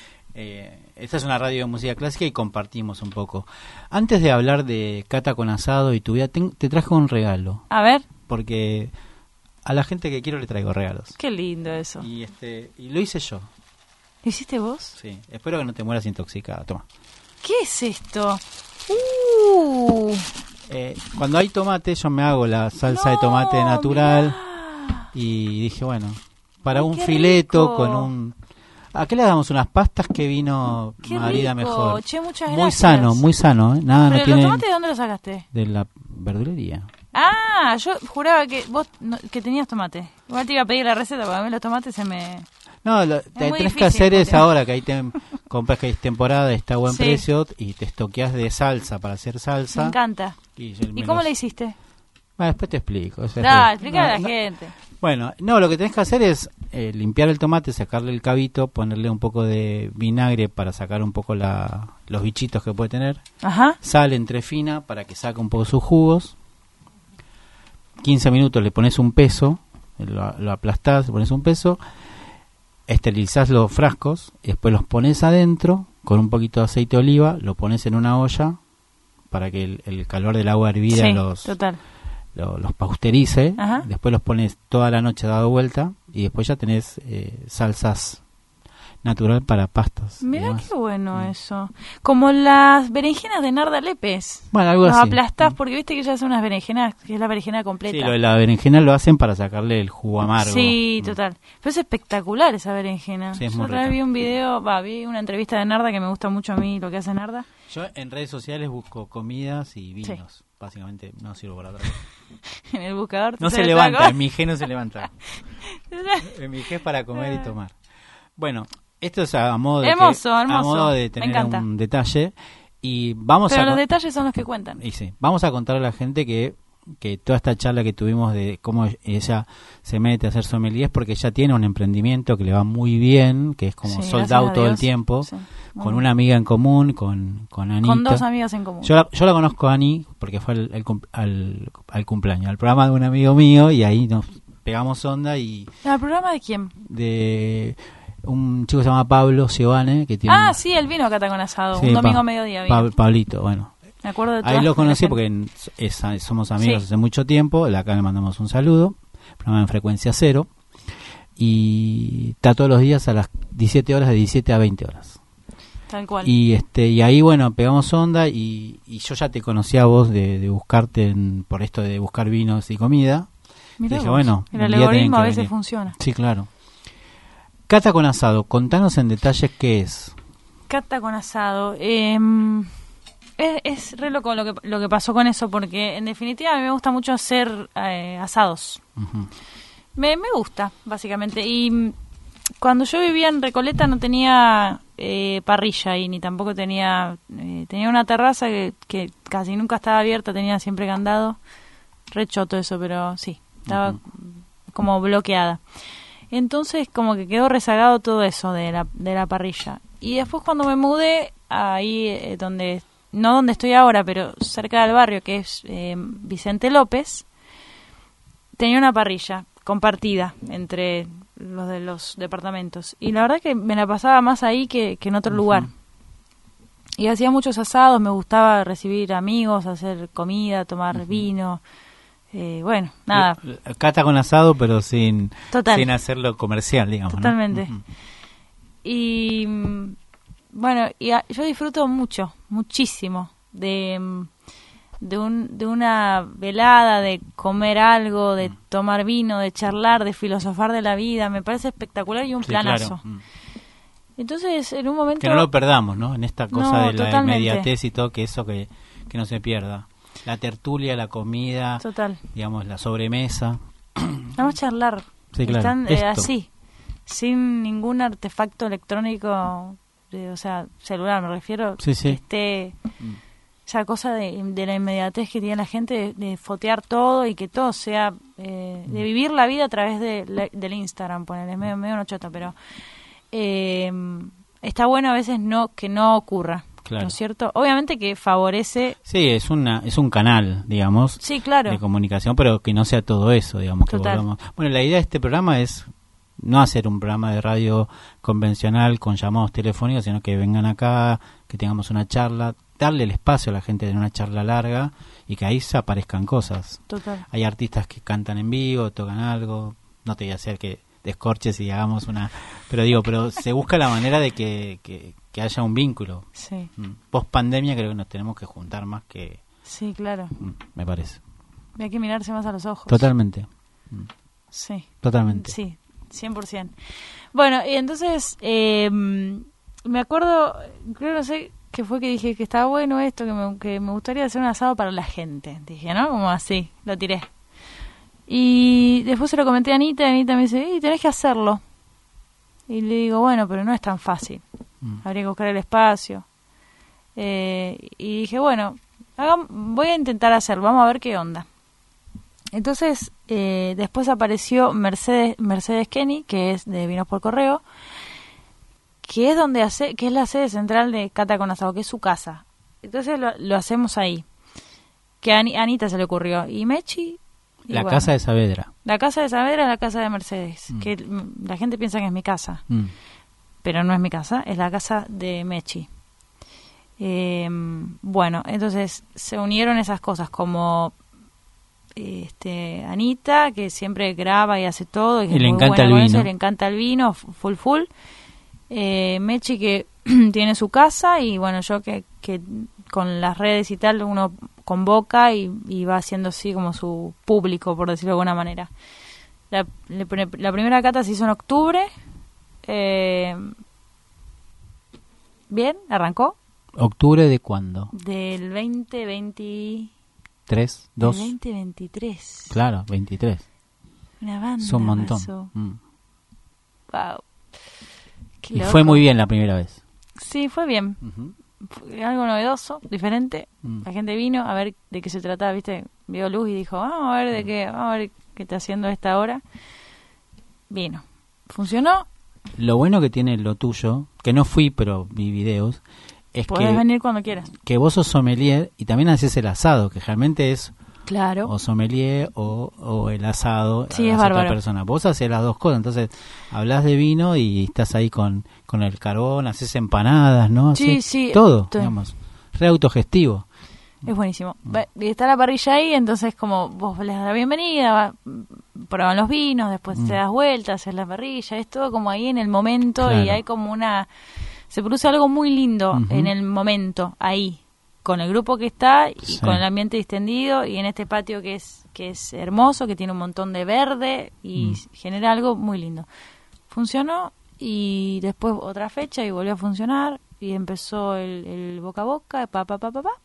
[SPEAKER 2] Eh, esta es una radio de música clásica y compartimos un poco. Antes de hablar de Cata con asado y tu vida, te, te traje un regalo.
[SPEAKER 3] A ver.
[SPEAKER 2] Porque a la gente que quiero le traigo regalos.
[SPEAKER 3] Qué lindo eso.
[SPEAKER 2] Y este y lo hice yo.
[SPEAKER 3] ¿Lo hiciste vos?
[SPEAKER 2] Sí, espero que no te mueras intoxicada. Toma.
[SPEAKER 3] ¿Qué es esto? Uh.
[SPEAKER 2] Eh, cuando hay tomate yo me hago la salsa
[SPEAKER 3] no,
[SPEAKER 2] de tomate natural.
[SPEAKER 3] Mirá.
[SPEAKER 2] Y dije, bueno, para
[SPEAKER 3] Ay,
[SPEAKER 2] un
[SPEAKER 3] qué
[SPEAKER 2] fileto
[SPEAKER 3] rico.
[SPEAKER 2] con un Aquí le damos unas pastas que vino
[SPEAKER 3] Qué
[SPEAKER 2] marida
[SPEAKER 3] rico.
[SPEAKER 2] mejor.
[SPEAKER 3] Che, muchas
[SPEAKER 2] Muy
[SPEAKER 3] gracias.
[SPEAKER 2] sano, muy sano, ¿eh? Nada,
[SPEAKER 3] ¿Pero
[SPEAKER 2] no tiene
[SPEAKER 3] los tomates de dónde los sacaste?
[SPEAKER 2] de la verdulería.
[SPEAKER 3] Ah, yo juraba que vos no, que tenías tomate. Igual te iba a pedir la receta, porque a mí los tomates se me...
[SPEAKER 2] No, lo que
[SPEAKER 3] muy
[SPEAKER 2] tenés que
[SPEAKER 3] difícil,
[SPEAKER 2] hacer es
[SPEAKER 3] porque-
[SPEAKER 2] ahora que ahí te compras que es temporada, está a buen
[SPEAKER 3] Sí.
[SPEAKER 2] precio y te estoqueas de salsa para hacer salsa.
[SPEAKER 3] Me encanta.
[SPEAKER 2] Y, yo
[SPEAKER 3] ¿Y
[SPEAKER 2] me
[SPEAKER 3] cómo
[SPEAKER 2] los-
[SPEAKER 3] le hiciste?
[SPEAKER 2] Bueno, después te explico. eso es
[SPEAKER 3] Da,
[SPEAKER 2] re-
[SPEAKER 3] explícale a
[SPEAKER 2] no,
[SPEAKER 3] la
[SPEAKER 2] no.
[SPEAKER 3] gente.
[SPEAKER 2] Bueno, no, lo que tenés que hacer es eh, limpiar el tomate, sacarle el cabito, ponerle un poco de vinagre para sacar un poco la, los bichitos que puede tener.
[SPEAKER 3] Ajá.
[SPEAKER 2] Sal entrefina para que saque un poco sus jugos. quince minutos le pones un peso, lo, lo aplastás, le pones un peso, esterilizás los frascos, y después los pones adentro con un poquito de aceite de oliva, lo pones en una olla para que el, el calor del agua hervida
[SPEAKER 3] Sí,
[SPEAKER 2] los,
[SPEAKER 3] total.
[SPEAKER 2] lo- los pasteurice.
[SPEAKER 3] Ajá.
[SPEAKER 2] Después los pones toda la noche dado vuelta y después ya tenés eh, salsas natural para pastas. y
[SPEAKER 3] Mira
[SPEAKER 2] demás.
[SPEAKER 3] qué bueno
[SPEAKER 2] Mm.
[SPEAKER 3] eso. Como las berenjenas de Narda Lépez.
[SPEAKER 2] Bueno, algo
[SPEAKER 3] Los
[SPEAKER 2] así.
[SPEAKER 3] aplastás
[SPEAKER 2] Mm.
[SPEAKER 3] porque viste que ella hace unas berenjenas, que es la berenjena completa.
[SPEAKER 2] Sí, lo de la berenjena lo hacen para sacarle el jugo amargo.
[SPEAKER 3] Sí,
[SPEAKER 2] Mm.
[SPEAKER 3] total. Pero es espectacular esa berenjena.
[SPEAKER 2] Sí, es
[SPEAKER 3] Yo
[SPEAKER 2] muy
[SPEAKER 3] otra vez
[SPEAKER 2] rica.
[SPEAKER 3] vi un video, va, vi una entrevista de Narda que me gusta mucho a mí lo que hace Narda.
[SPEAKER 2] Yo en redes sociales busco comidas y vinos. Básicamente no sirvo para otra cosa.
[SPEAKER 3] En el buscador. te
[SPEAKER 2] No se
[SPEAKER 3] sale
[SPEAKER 2] levanta,
[SPEAKER 3] todo.
[SPEAKER 2] en mi G no se levanta. En mi G es para comer y tomar. Bueno, esto es a modo de, que-
[SPEAKER 3] Hermoso,
[SPEAKER 2] a
[SPEAKER 3] hermoso.
[SPEAKER 2] modo de
[SPEAKER 3] Me
[SPEAKER 2] tener
[SPEAKER 3] encanta.
[SPEAKER 2] un detalle. Y vamos
[SPEAKER 3] Pero
[SPEAKER 2] a
[SPEAKER 3] los
[SPEAKER 2] con-
[SPEAKER 3] detalles son los que cuentan.
[SPEAKER 2] y sí, vamos a contar a la gente que, que toda esta charla que tuvimos de cómo ella se mete a hacer sommelier es porque ella tiene un emprendimiento que le va muy bien, que es como
[SPEAKER 3] Sí,
[SPEAKER 2] sold
[SPEAKER 3] gracias
[SPEAKER 2] out
[SPEAKER 3] a
[SPEAKER 2] todo el
[SPEAKER 3] Dios.
[SPEAKER 2] tiempo,
[SPEAKER 3] Sí. Muy
[SPEAKER 2] con
[SPEAKER 3] bien.
[SPEAKER 2] una amiga en común, con, con Anita.
[SPEAKER 3] Con dos amigas en común.
[SPEAKER 2] Yo la, yo la conozco a Ani porque fue al, al, cum- al, al cumpleaños, al programa de un amigo mío, y ahí nos pegamos onda y
[SPEAKER 3] ¿El programa de quién?
[SPEAKER 2] de un chico que se llama Pablo Giovane, que tiene
[SPEAKER 3] Ah,
[SPEAKER 2] un-
[SPEAKER 3] sí, él vino acá con asado.
[SPEAKER 2] Sí,
[SPEAKER 3] un domingo
[SPEAKER 2] Pa-
[SPEAKER 3] a mediodía vino.
[SPEAKER 2] Pa- Pablito, bueno.
[SPEAKER 3] Me acuerdo de
[SPEAKER 2] Ahí
[SPEAKER 3] todas
[SPEAKER 2] lo
[SPEAKER 3] la
[SPEAKER 2] conocí
[SPEAKER 3] gente.
[SPEAKER 2] porque en- es- somos amigos
[SPEAKER 3] Sí.
[SPEAKER 2] hace mucho tiempo. de Acá le mandamos un saludo. Programa en frecuencia cero. Y está todos los días a las diecisiete horas, de diecisiete a veinte horas.
[SPEAKER 3] Tal cual.
[SPEAKER 2] Y este y ahí, bueno, pegamos onda. Y, y yo ya te conocía a vos de, de buscarte en- por esto de buscar vinos y comida.
[SPEAKER 3] Mirá
[SPEAKER 2] dije,
[SPEAKER 3] vos,
[SPEAKER 2] bueno,
[SPEAKER 3] el
[SPEAKER 2] un día tienen
[SPEAKER 3] algoritmo
[SPEAKER 2] que
[SPEAKER 3] a veces
[SPEAKER 2] venir.
[SPEAKER 3] funciona.
[SPEAKER 2] Sí, claro. Cata con asado, contanos en detalles qué es.
[SPEAKER 3] Cata con asado. Eh, es, es re loco lo que, lo que pasó con eso, porque en definitiva a mí me gusta mucho hacer eh, asados.
[SPEAKER 2] Ujú.
[SPEAKER 3] Me, me gusta, básicamente. Y mm, cuando yo vivía en Recoleta no tenía eh, parrilla y ni tampoco tenía... eh, tenía una terraza que, que casi nunca estaba abierta, tenía siempre candado. Re choto eso, pero sí, estaba
[SPEAKER 2] Ujú.
[SPEAKER 3] como bloqueada. Entonces como que quedó rezagado todo eso de la, de la parrilla. Y después cuando me mudé, ahí eh, donde... No donde estoy ahora, pero cerca del barrio, que es eh, Vicente López, tenía una parrilla compartida entre los de los departamentos. Y la verdad que me la pasaba más ahí que, que en otro
[SPEAKER 2] Ujú.
[SPEAKER 3] lugar. Y hacía muchos asados, me gustaba recibir amigos, hacer comida, tomar vino. Eh, bueno, nada,
[SPEAKER 2] Eh, Cata con asado, pero sin,
[SPEAKER 3] Total.
[SPEAKER 2] sin hacerlo comercial, digamos. ¿no?
[SPEAKER 3] Totalmente.
[SPEAKER 2] Ujú.
[SPEAKER 3] Y mm, bueno, y a- yo disfruto mucho, muchísimo de, mm, de, un, de una velada, de comer algo, de tomar vino, de charlar, de filosofar de la vida. Me parece espectacular y un
[SPEAKER 2] Sí,
[SPEAKER 3] planazo.
[SPEAKER 2] claro. Mm.
[SPEAKER 3] Entonces, en un momento...
[SPEAKER 2] Que no lo perdamos, ¿no? En esta cosa
[SPEAKER 3] No,
[SPEAKER 2] de la
[SPEAKER 3] totalmente.
[SPEAKER 2] inmediatez y todo, que eso que, que no se pierda. La tertulia, la comida,
[SPEAKER 3] Total.
[SPEAKER 2] digamos, la sobremesa.
[SPEAKER 3] Vamos a charlar.
[SPEAKER 2] Sí, claro.
[SPEAKER 3] Están eh,
[SPEAKER 2] Esto.
[SPEAKER 3] así, sin ningún artefacto electrónico, de- o sea, celular me refiero,
[SPEAKER 2] Sí, sí.
[SPEAKER 3] que esté esa cosa de, de la inmediatez que tiene la gente de, de fotear todo y que todo sea, eh, de vivir la vida a través de, la- del Instagram, ponele, es medio, medio una chota, pero eh, está bueno a veces no que no ocurra,
[SPEAKER 2] Claro.
[SPEAKER 3] ¿no es cierto? Obviamente que favorece,
[SPEAKER 2] Sí, es una es un canal, digamos,
[SPEAKER 3] sí, claro,
[SPEAKER 2] de comunicación, pero que no sea todo eso, digamos. Que
[SPEAKER 3] Total.
[SPEAKER 2] volvamos. Bueno, la idea de este programa es no hacer un programa de radio convencional con llamados telefónicos, sino que vengan acá, que tengamos una charla, darle el espacio a la gente de una charla larga y que ahí se aparezcan cosas.
[SPEAKER 3] total.
[SPEAKER 2] Hay artistas que cantan en vivo, tocan algo, no te voy a hacer que descorches y hagamos una... Pero digo, pero se busca la manera de que, que, que haya un vínculo.
[SPEAKER 3] Sí,
[SPEAKER 2] Mm. Post pandemia creo que nos tenemos que juntar más que...
[SPEAKER 3] sí, claro.
[SPEAKER 2] mm, me parece.
[SPEAKER 3] Hay que mirarse más a los ojos.
[SPEAKER 2] Totalmente. Mm.
[SPEAKER 3] Sí.
[SPEAKER 2] Totalmente.
[SPEAKER 3] Sí, cien por ciento. Bueno, y entonces, eh, me acuerdo, creo, no sé, que fue que dije que estaba bueno esto, que me, que me gustaría hacer un asado para la gente. Dije, ¿no? Como así, lo tiré. Y después se lo comenté a Anita, y Anita me dice, y tenés que hacerlo. Y le digo, bueno, pero no es tan fácil. Mm. Habría que buscar el espacio. Eh, y dije, bueno, hagam- voy a intentar hacerlo, vamos a ver qué onda. Entonces, eh, después apareció Mercedes Mercedes Kenny, que es de Vinos por Correo, que es donde hace, que es la sede central de Cata con Asado, que es su casa. Entonces lo, lo hacemos ahí. Que a Ani- a Anita se le ocurrió. Y Mechi... y
[SPEAKER 2] La
[SPEAKER 3] bueno,
[SPEAKER 2] casa de Saavedra.
[SPEAKER 3] La casa de Saavedra es la casa de Mercedes.
[SPEAKER 2] Mm.
[SPEAKER 3] Que mm, la gente piensa que es mi casa.
[SPEAKER 2] Mm.
[SPEAKER 3] Pero no es mi casa, es la casa de Mechi. Eh, bueno, entonces se unieron esas cosas como este Anita, que siempre graba y hace todo, y, que
[SPEAKER 2] Y
[SPEAKER 3] es
[SPEAKER 2] le
[SPEAKER 3] muy
[SPEAKER 2] encanta
[SPEAKER 3] buena
[SPEAKER 2] el
[SPEAKER 3] con
[SPEAKER 2] vino.
[SPEAKER 3] eso, le encanta el vino, full full. Eh, Mechi, que tiene su casa, y bueno, yo que, que con las redes y tal uno convoca y, y va haciendo así como su público, por decirlo de alguna manera. La, le- la primera cata se hizo en octubre. Eh, bien, arrancó.
[SPEAKER 2] ¿Octubre de cuándo?
[SPEAKER 3] Del veinte veinte...
[SPEAKER 2] ¿Tres? ¿Dos?
[SPEAKER 3] Del veinte veintitrés.
[SPEAKER 2] Claro, veintitrés.
[SPEAKER 3] Una banda.
[SPEAKER 2] Es un montón.
[SPEAKER 3] pasó.
[SPEAKER 2] Mm.
[SPEAKER 3] Wow. Qué
[SPEAKER 2] Y
[SPEAKER 3] loco.
[SPEAKER 2] fue muy bien la primera vez.
[SPEAKER 3] Sí, fue bien.
[SPEAKER 2] Ujú.
[SPEAKER 3] Fue algo novedoso, diferente.
[SPEAKER 2] Mm.
[SPEAKER 3] La gente vino a ver de qué se trataba, ¿viste? Vio luz y dijo, vamos a ver de qué, vamos a ver qué está haciendo a esta hora. Vino. Funcionó.
[SPEAKER 2] Lo bueno que tiene lo tuyo, que no fui, pero vi videos, es
[SPEAKER 3] Podés
[SPEAKER 2] que,
[SPEAKER 3] venir cuando quieras.
[SPEAKER 2] que vos sos sommelier y también haces el asado, que realmente es
[SPEAKER 3] Claro.
[SPEAKER 2] o sommelier o, o el asado
[SPEAKER 3] Sí,
[SPEAKER 2] a
[SPEAKER 3] es
[SPEAKER 2] otra
[SPEAKER 3] bárbaro.
[SPEAKER 2] persona. Vos haces las dos cosas, entonces hablas de vino y estás ahí con, con el carbón, haces empanadas, ¿no?
[SPEAKER 3] Sí,
[SPEAKER 2] Así,
[SPEAKER 3] sí.
[SPEAKER 2] todo,
[SPEAKER 3] Todo.
[SPEAKER 2] digamos, re autogestivo.
[SPEAKER 3] Es buenísimo. Va- Y está la parrilla ahí, entonces como vos les das la bienvenida, va- prueban los vinos, después
[SPEAKER 2] Mm.
[SPEAKER 3] te das vueltas, haces la parrilla, es todo como ahí en el momento.
[SPEAKER 2] Claro.
[SPEAKER 3] Y hay como una... Se produce algo muy lindo
[SPEAKER 2] Ujú.
[SPEAKER 3] en el momento, ahí, con el grupo que está y
[SPEAKER 2] Sí.
[SPEAKER 3] con el ambiente distendido y en este patio que es que es hermoso, que tiene un montón de verde y
[SPEAKER 2] Mm.
[SPEAKER 3] genera algo muy lindo. Funcionó y después otra fecha y volvió a funcionar y empezó el, el boca a boca, pa, pa, pa, pa, pa.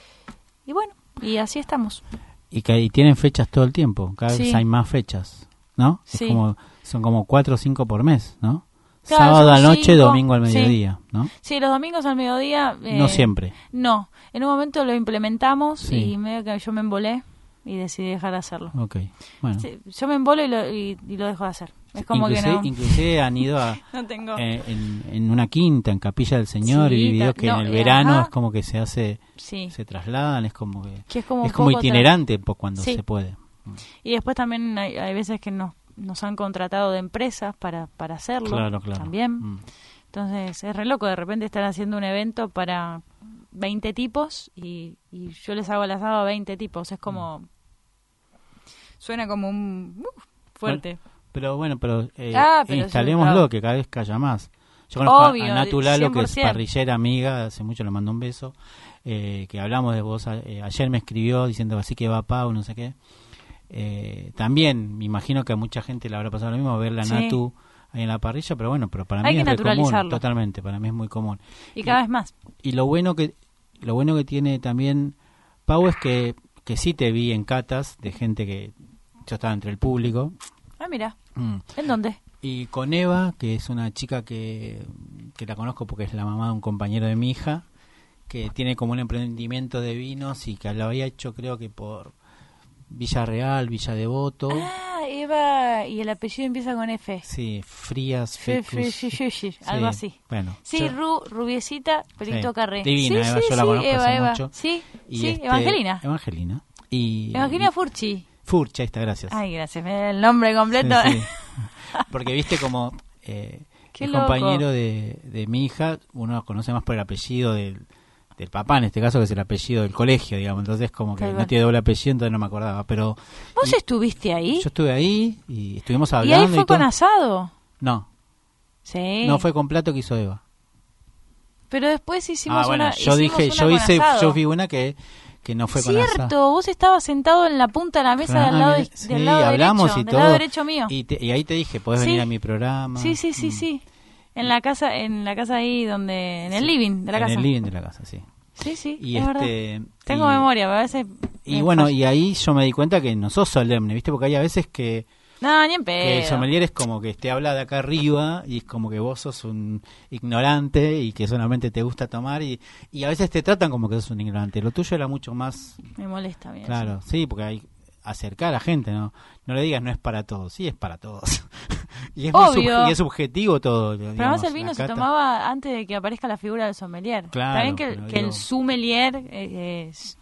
[SPEAKER 3] Y bueno, y así estamos.
[SPEAKER 2] Y que y tienen fechas todo el tiempo, cada vez
[SPEAKER 3] Sí.
[SPEAKER 2] hay más fechas, ¿no? Es
[SPEAKER 3] Sí.
[SPEAKER 2] como, son como cuatro o cinco por mes, ¿no?
[SPEAKER 3] Claro,
[SPEAKER 2] Sábado
[SPEAKER 3] son
[SPEAKER 2] a la noche,
[SPEAKER 3] cinco,
[SPEAKER 2] domingo al
[SPEAKER 3] sí.
[SPEAKER 2] mediodía, ¿no?
[SPEAKER 3] Sí, los domingos al mediodía... eh,
[SPEAKER 2] No siempre.
[SPEAKER 3] No, en un momento lo implementamos
[SPEAKER 2] Sí.
[SPEAKER 3] y medio que yo me embolé y decidí dejar de hacerlo.
[SPEAKER 2] Ok, bueno.
[SPEAKER 3] Sí, yo me embolo y lo, y, y lo dejo de hacer. Es como
[SPEAKER 2] inclusive,
[SPEAKER 3] que no...
[SPEAKER 2] inclusive han ido a,
[SPEAKER 3] no tengo...
[SPEAKER 2] eh, en, en una quinta, en Capilla del Señor,
[SPEAKER 3] Sí,
[SPEAKER 2] y vi videos
[SPEAKER 3] ta-
[SPEAKER 2] que
[SPEAKER 3] no,
[SPEAKER 2] en el
[SPEAKER 3] eh,
[SPEAKER 2] verano
[SPEAKER 3] ajá.
[SPEAKER 2] es como que se hace,
[SPEAKER 3] sí,
[SPEAKER 2] se trasladan, es como que
[SPEAKER 3] que es como,
[SPEAKER 2] es
[SPEAKER 3] un
[SPEAKER 2] como
[SPEAKER 3] poco tra-
[SPEAKER 2] itinerante pues, cuando
[SPEAKER 3] Sí.
[SPEAKER 2] se puede.
[SPEAKER 3] Y después también hay, hay veces que nos, nos han contratado de empresas para, para hacerlo.
[SPEAKER 2] Claro, claro.
[SPEAKER 3] También.
[SPEAKER 2] Mm.
[SPEAKER 3] Entonces es re loco, de repente están haciendo un evento para veinte tipos y, y yo les hago el asado a veinte tipos. Es como... Suena como un... uh, fuerte.
[SPEAKER 2] Pero bueno, pero, eh,
[SPEAKER 3] Ah, pero
[SPEAKER 2] instalémoslo,
[SPEAKER 3] sí, claro.
[SPEAKER 2] que cada vez que haya más. Yo conozco
[SPEAKER 3] Obvio,
[SPEAKER 2] a Natu Lalo, que es
[SPEAKER 3] cien por ciento.
[SPEAKER 2] parrillera amiga, hace mucho le mando un beso, eh, que hablamos de vos, eh, ayer me escribió diciendo así que va Pau, no sé qué. Eh, también me imagino que a mucha gente le habrá pasado lo mismo, ver la
[SPEAKER 3] Sí.
[SPEAKER 2] Natu ahí en la parrilla, pero bueno, pero para
[SPEAKER 3] Hay
[SPEAKER 2] mí
[SPEAKER 3] que
[SPEAKER 2] es re común,
[SPEAKER 3] naturalizarlo.
[SPEAKER 2] totalmente, para mí es muy común.
[SPEAKER 3] Y cada vez más.
[SPEAKER 2] Y lo bueno que lo bueno que tiene también Pau es que, que sí te vi en catas de gente que yo estaba entre el público.
[SPEAKER 3] Ah, mira.
[SPEAKER 2] Mm.
[SPEAKER 3] ¿En dónde?
[SPEAKER 2] Y con Eva, que es una chica que, que la conozco porque es la mamá de un compañero de mi hija, que tiene como un emprendimiento de vinos y que lo había hecho creo que por Villa Real, Villa Devoto.
[SPEAKER 3] Ah, Eva, y el apellido empieza con F.
[SPEAKER 2] Sí, Frías,
[SPEAKER 3] Fe-
[SPEAKER 2] Fecus.
[SPEAKER 3] fe- fe- fe- fe-
[SPEAKER 2] Sí,
[SPEAKER 3] algo así.
[SPEAKER 2] Bueno.
[SPEAKER 3] Sí,
[SPEAKER 2] yo-
[SPEAKER 3] Ru, rubiecita, pelito
[SPEAKER 2] Sí,
[SPEAKER 3] carré.
[SPEAKER 2] divina,
[SPEAKER 3] sí,
[SPEAKER 2] Eva,
[SPEAKER 3] sí,
[SPEAKER 2] yo la
[SPEAKER 3] sí,
[SPEAKER 2] conozco
[SPEAKER 3] Eva,
[SPEAKER 2] hace
[SPEAKER 3] Eva.
[SPEAKER 2] mucho.
[SPEAKER 3] Sí,
[SPEAKER 2] y
[SPEAKER 3] sí,
[SPEAKER 2] este,
[SPEAKER 3] Evangelina.
[SPEAKER 2] Evangelina. Y,
[SPEAKER 3] Evangelina
[SPEAKER 2] y-
[SPEAKER 3] Furchi.
[SPEAKER 2] Furcha, ahí está, gracias.
[SPEAKER 3] Ay, gracias, me da el nombre completo.
[SPEAKER 2] Sí, sí. Porque viste como eh,
[SPEAKER 3] Qué
[SPEAKER 2] el
[SPEAKER 3] loco.
[SPEAKER 2] compañero de, de mi hija, uno los conoce más por el apellido del, del papá, en este caso, que es el apellido del colegio, digamos. Entonces, como que
[SPEAKER 3] Tal
[SPEAKER 2] no
[SPEAKER 3] cual.
[SPEAKER 2] tiene doble apellido, entonces no me acordaba. Pero
[SPEAKER 3] ¿Vos
[SPEAKER 2] y-
[SPEAKER 3] estuviste ahí?
[SPEAKER 2] yo estuve ahí y estuvimos
[SPEAKER 3] ¿Y
[SPEAKER 2] hablando.
[SPEAKER 3] ahí fue
[SPEAKER 2] todo.
[SPEAKER 3] con asado?
[SPEAKER 2] No,
[SPEAKER 3] Sí.
[SPEAKER 2] no fue con plato que hizo Eva.
[SPEAKER 3] Pero después hicimos
[SPEAKER 2] Ah, bueno,
[SPEAKER 3] una
[SPEAKER 2] yo
[SPEAKER 3] hicimos
[SPEAKER 2] dije,
[SPEAKER 3] una
[SPEAKER 2] yo
[SPEAKER 3] con
[SPEAKER 2] hice,
[SPEAKER 3] asado.
[SPEAKER 2] yo vi una que, que no fue con
[SPEAKER 3] Cierto,
[SPEAKER 2] asado.
[SPEAKER 3] vos estabas sentado en la punta de la mesa
[SPEAKER 2] Claro,
[SPEAKER 3] del lado, de,
[SPEAKER 2] sí,
[SPEAKER 3] del lado
[SPEAKER 2] hablamos
[SPEAKER 3] derecho,
[SPEAKER 2] y
[SPEAKER 3] del
[SPEAKER 2] todo.
[SPEAKER 3] lado derecho mío.
[SPEAKER 2] Y, te- y ahí te dije, podés
[SPEAKER 3] Sí.
[SPEAKER 2] venir a mi programa.
[SPEAKER 3] Sí, sí, sí,
[SPEAKER 2] Mm.
[SPEAKER 3] sí. En la casa, en la casa ahí donde, en el
[SPEAKER 2] Sí.
[SPEAKER 3] living de la
[SPEAKER 2] en
[SPEAKER 3] casa.
[SPEAKER 2] el living de la casa, sí.
[SPEAKER 3] Sí, sí,
[SPEAKER 2] Y
[SPEAKER 3] es
[SPEAKER 2] este
[SPEAKER 3] verdad. Tengo
[SPEAKER 2] y-
[SPEAKER 3] memoria, pero a veces...
[SPEAKER 2] Y
[SPEAKER 3] me
[SPEAKER 2] bueno,
[SPEAKER 3] falla.
[SPEAKER 2] y ahí yo me di cuenta que no sos solemne, ¿viste? Porque hay a veces que,
[SPEAKER 3] No, ni en
[SPEAKER 2] que el
[SPEAKER 3] pedo.
[SPEAKER 2] sommelier es como que te habla de acá arriba y es como que vos sos un ignorante y que solamente te gusta tomar y, y a veces te tratan como que sos un ignorante. Lo tuyo era mucho más,
[SPEAKER 3] Me molesta bien.
[SPEAKER 2] claro, sí, porque hay acercar a la gente, ¿no? No le digas no es para todos, sí es para todos. y, es muy
[SPEAKER 3] Obvio.
[SPEAKER 2] sub- y es subjetivo todo.
[SPEAKER 3] Pero
[SPEAKER 2] digamos,
[SPEAKER 3] además el vino
[SPEAKER 2] la
[SPEAKER 3] se
[SPEAKER 2] cata.
[SPEAKER 3] tomaba antes de que aparezca la figura del sommelier.
[SPEAKER 2] Claro,
[SPEAKER 3] Está bien que,
[SPEAKER 2] pero
[SPEAKER 3] que el
[SPEAKER 2] digo-
[SPEAKER 3] sommelier eh, es-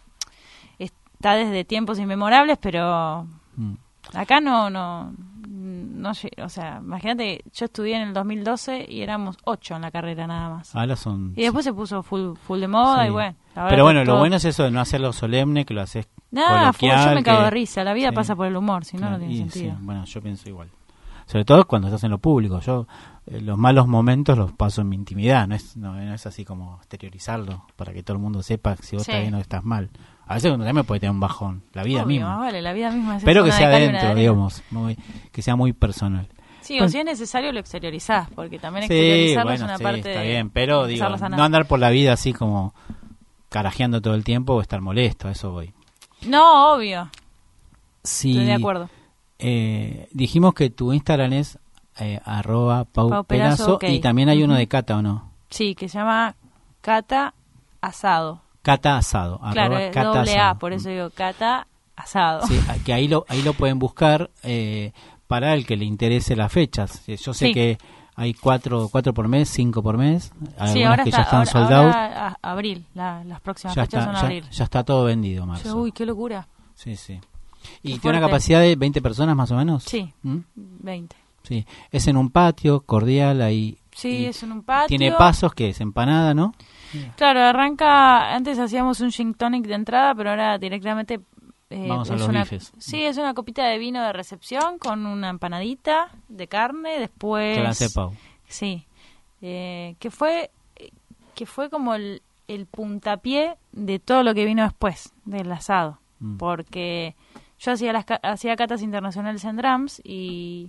[SPEAKER 3] está desde tiempos inmemorables, pero
[SPEAKER 2] Mm.
[SPEAKER 3] acá no, no, no, lle- o sea, imagínate, yo estudié en el dos mil doce y éramos ocho en la carrera nada más.
[SPEAKER 2] Ahora son...
[SPEAKER 3] Y después se puso full, full de moda
[SPEAKER 2] Sí.
[SPEAKER 3] y bueno. ahora
[SPEAKER 2] Pero bueno,
[SPEAKER 3] todo-
[SPEAKER 2] lo bueno es eso de no hacerlo solemne, que lo haces
[SPEAKER 3] Nada, full,
[SPEAKER 2] coloquial.
[SPEAKER 3] yo me cago
[SPEAKER 2] que-
[SPEAKER 3] de risa. La vida
[SPEAKER 2] sí.
[SPEAKER 3] pasa por el humor, si no,
[SPEAKER 2] Claro,
[SPEAKER 3] no tiene
[SPEAKER 2] y
[SPEAKER 3] sentido.
[SPEAKER 2] sí, bueno, yo pienso igual. Sobre todo cuando estás en lo público. Yo eh, los malos momentos los paso en mi intimidad. No es no, no es así como exteriorizarlo para que todo el mundo sepa si vos
[SPEAKER 3] Sí.
[SPEAKER 2] estás bien o estás mal. A veces uno también puede tener un bajón. La vida
[SPEAKER 3] Obvio,
[SPEAKER 2] misma.
[SPEAKER 3] más vale, la vida misma es
[SPEAKER 2] Pero que
[SPEAKER 3] una
[SPEAKER 2] sea
[SPEAKER 3] de cal y una de
[SPEAKER 2] adentro,
[SPEAKER 3] arena.
[SPEAKER 2] digamos. Muy, que sea muy personal.
[SPEAKER 3] Sí, o
[SPEAKER 2] Bueno.
[SPEAKER 3] si es necesario lo exteriorizás, porque también
[SPEAKER 2] Sí,
[SPEAKER 3] exteriorizarlo
[SPEAKER 2] bueno,
[SPEAKER 3] es una
[SPEAKER 2] sí,
[SPEAKER 3] parte
[SPEAKER 2] está
[SPEAKER 3] de
[SPEAKER 2] bien. Pero digo,
[SPEAKER 3] empezarlo a sanar.
[SPEAKER 2] no andar por la vida así como carajeando todo el tiempo o estar molesto. A eso voy.
[SPEAKER 3] No, obvio,
[SPEAKER 2] Sí.
[SPEAKER 3] estoy de acuerdo.
[SPEAKER 2] Eh, dijimos que tu Instagram es eh, arroba Pau,
[SPEAKER 3] Pau Perazo,
[SPEAKER 2] Perazo,
[SPEAKER 3] ok.
[SPEAKER 2] y también hay uno
[SPEAKER 3] Ujú.
[SPEAKER 2] de Cata, ¿o no?
[SPEAKER 3] Sí, que se llama Cata Asado.
[SPEAKER 2] Cata Asado.
[SPEAKER 3] Claro,
[SPEAKER 2] arroba
[SPEAKER 3] es
[SPEAKER 2] Cata
[SPEAKER 3] doble A,
[SPEAKER 2] Asado.
[SPEAKER 3] por eso digo Cata Asado.
[SPEAKER 2] Sí, que ahí lo, ahí lo pueden buscar eh, para el que le interese las fechas. Eh, Yo sé
[SPEAKER 3] Sí.
[SPEAKER 2] que hay cuatro, cuatro por mes, cinco por mes. Algunas
[SPEAKER 3] Sí, ahora
[SPEAKER 2] que
[SPEAKER 3] está,
[SPEAKER 2] ya están
[SPEAKER 3] ahora,
[SPEAKER 2] sold out.
[SPEAKER 3] ahora a- abril, la- las próximas
[SPEAKER 2] Ya
[SPEAKER 3] fechas
[SPEAKER 2] está,
[SPEAKER 3] son
[SPEAKER 2] ya,
[SPEAKER 3] abril.
[SPEAKER 2] ya está todo vendido, Marzo.
[SPEAKER 3] Uy, qué locura.
[SPEAKER 2] Sí, sí.
[SPEAKER 3] Qué
[SPEAKER 2] ¿Y tiene
[SPEAKER 3] fuerte.
[SPEAKER 2] una capacidad de veinte personas más o menos?
[SPEAKER 3] Sí,
[SPEAKER 2] ¿Mm?
[SPEAKER 3] veinte.
[SPEAKER 2] Sí. Es en un patio, cordial, ahí.
[SPEAKER 3] Sí,
[SPEAKER 2] y
[SPEAKER 3] es en un patio.
[SPEAKER 2] Tiene pasos, que es empanada, ¿no?
[SPEAKER 3] Claro, arranca, antes hacíamos un gin tonic de entrada, pero ahora directamente... eh,
[SPEAKER 2] Vamos a
[SPEAKER 3] es
[SPEAKER 2] los
[SPEAKER 3] una,
[SPEAKER 2] bifes.
[SPEAKER 3] Sí, es una copita de vino de recepción con una empanadita de carne, después...
[SPEAKER 2] Que la hace Pau.
[SPEAKER 3] Sí, eh, que fue que fue como el, el puntapié de todo lo que vino después del asado,
[SPEAKER 2] Mm.
[SPEAKER 3] porque yo hacía las ca- hacía catas internacionales en drums y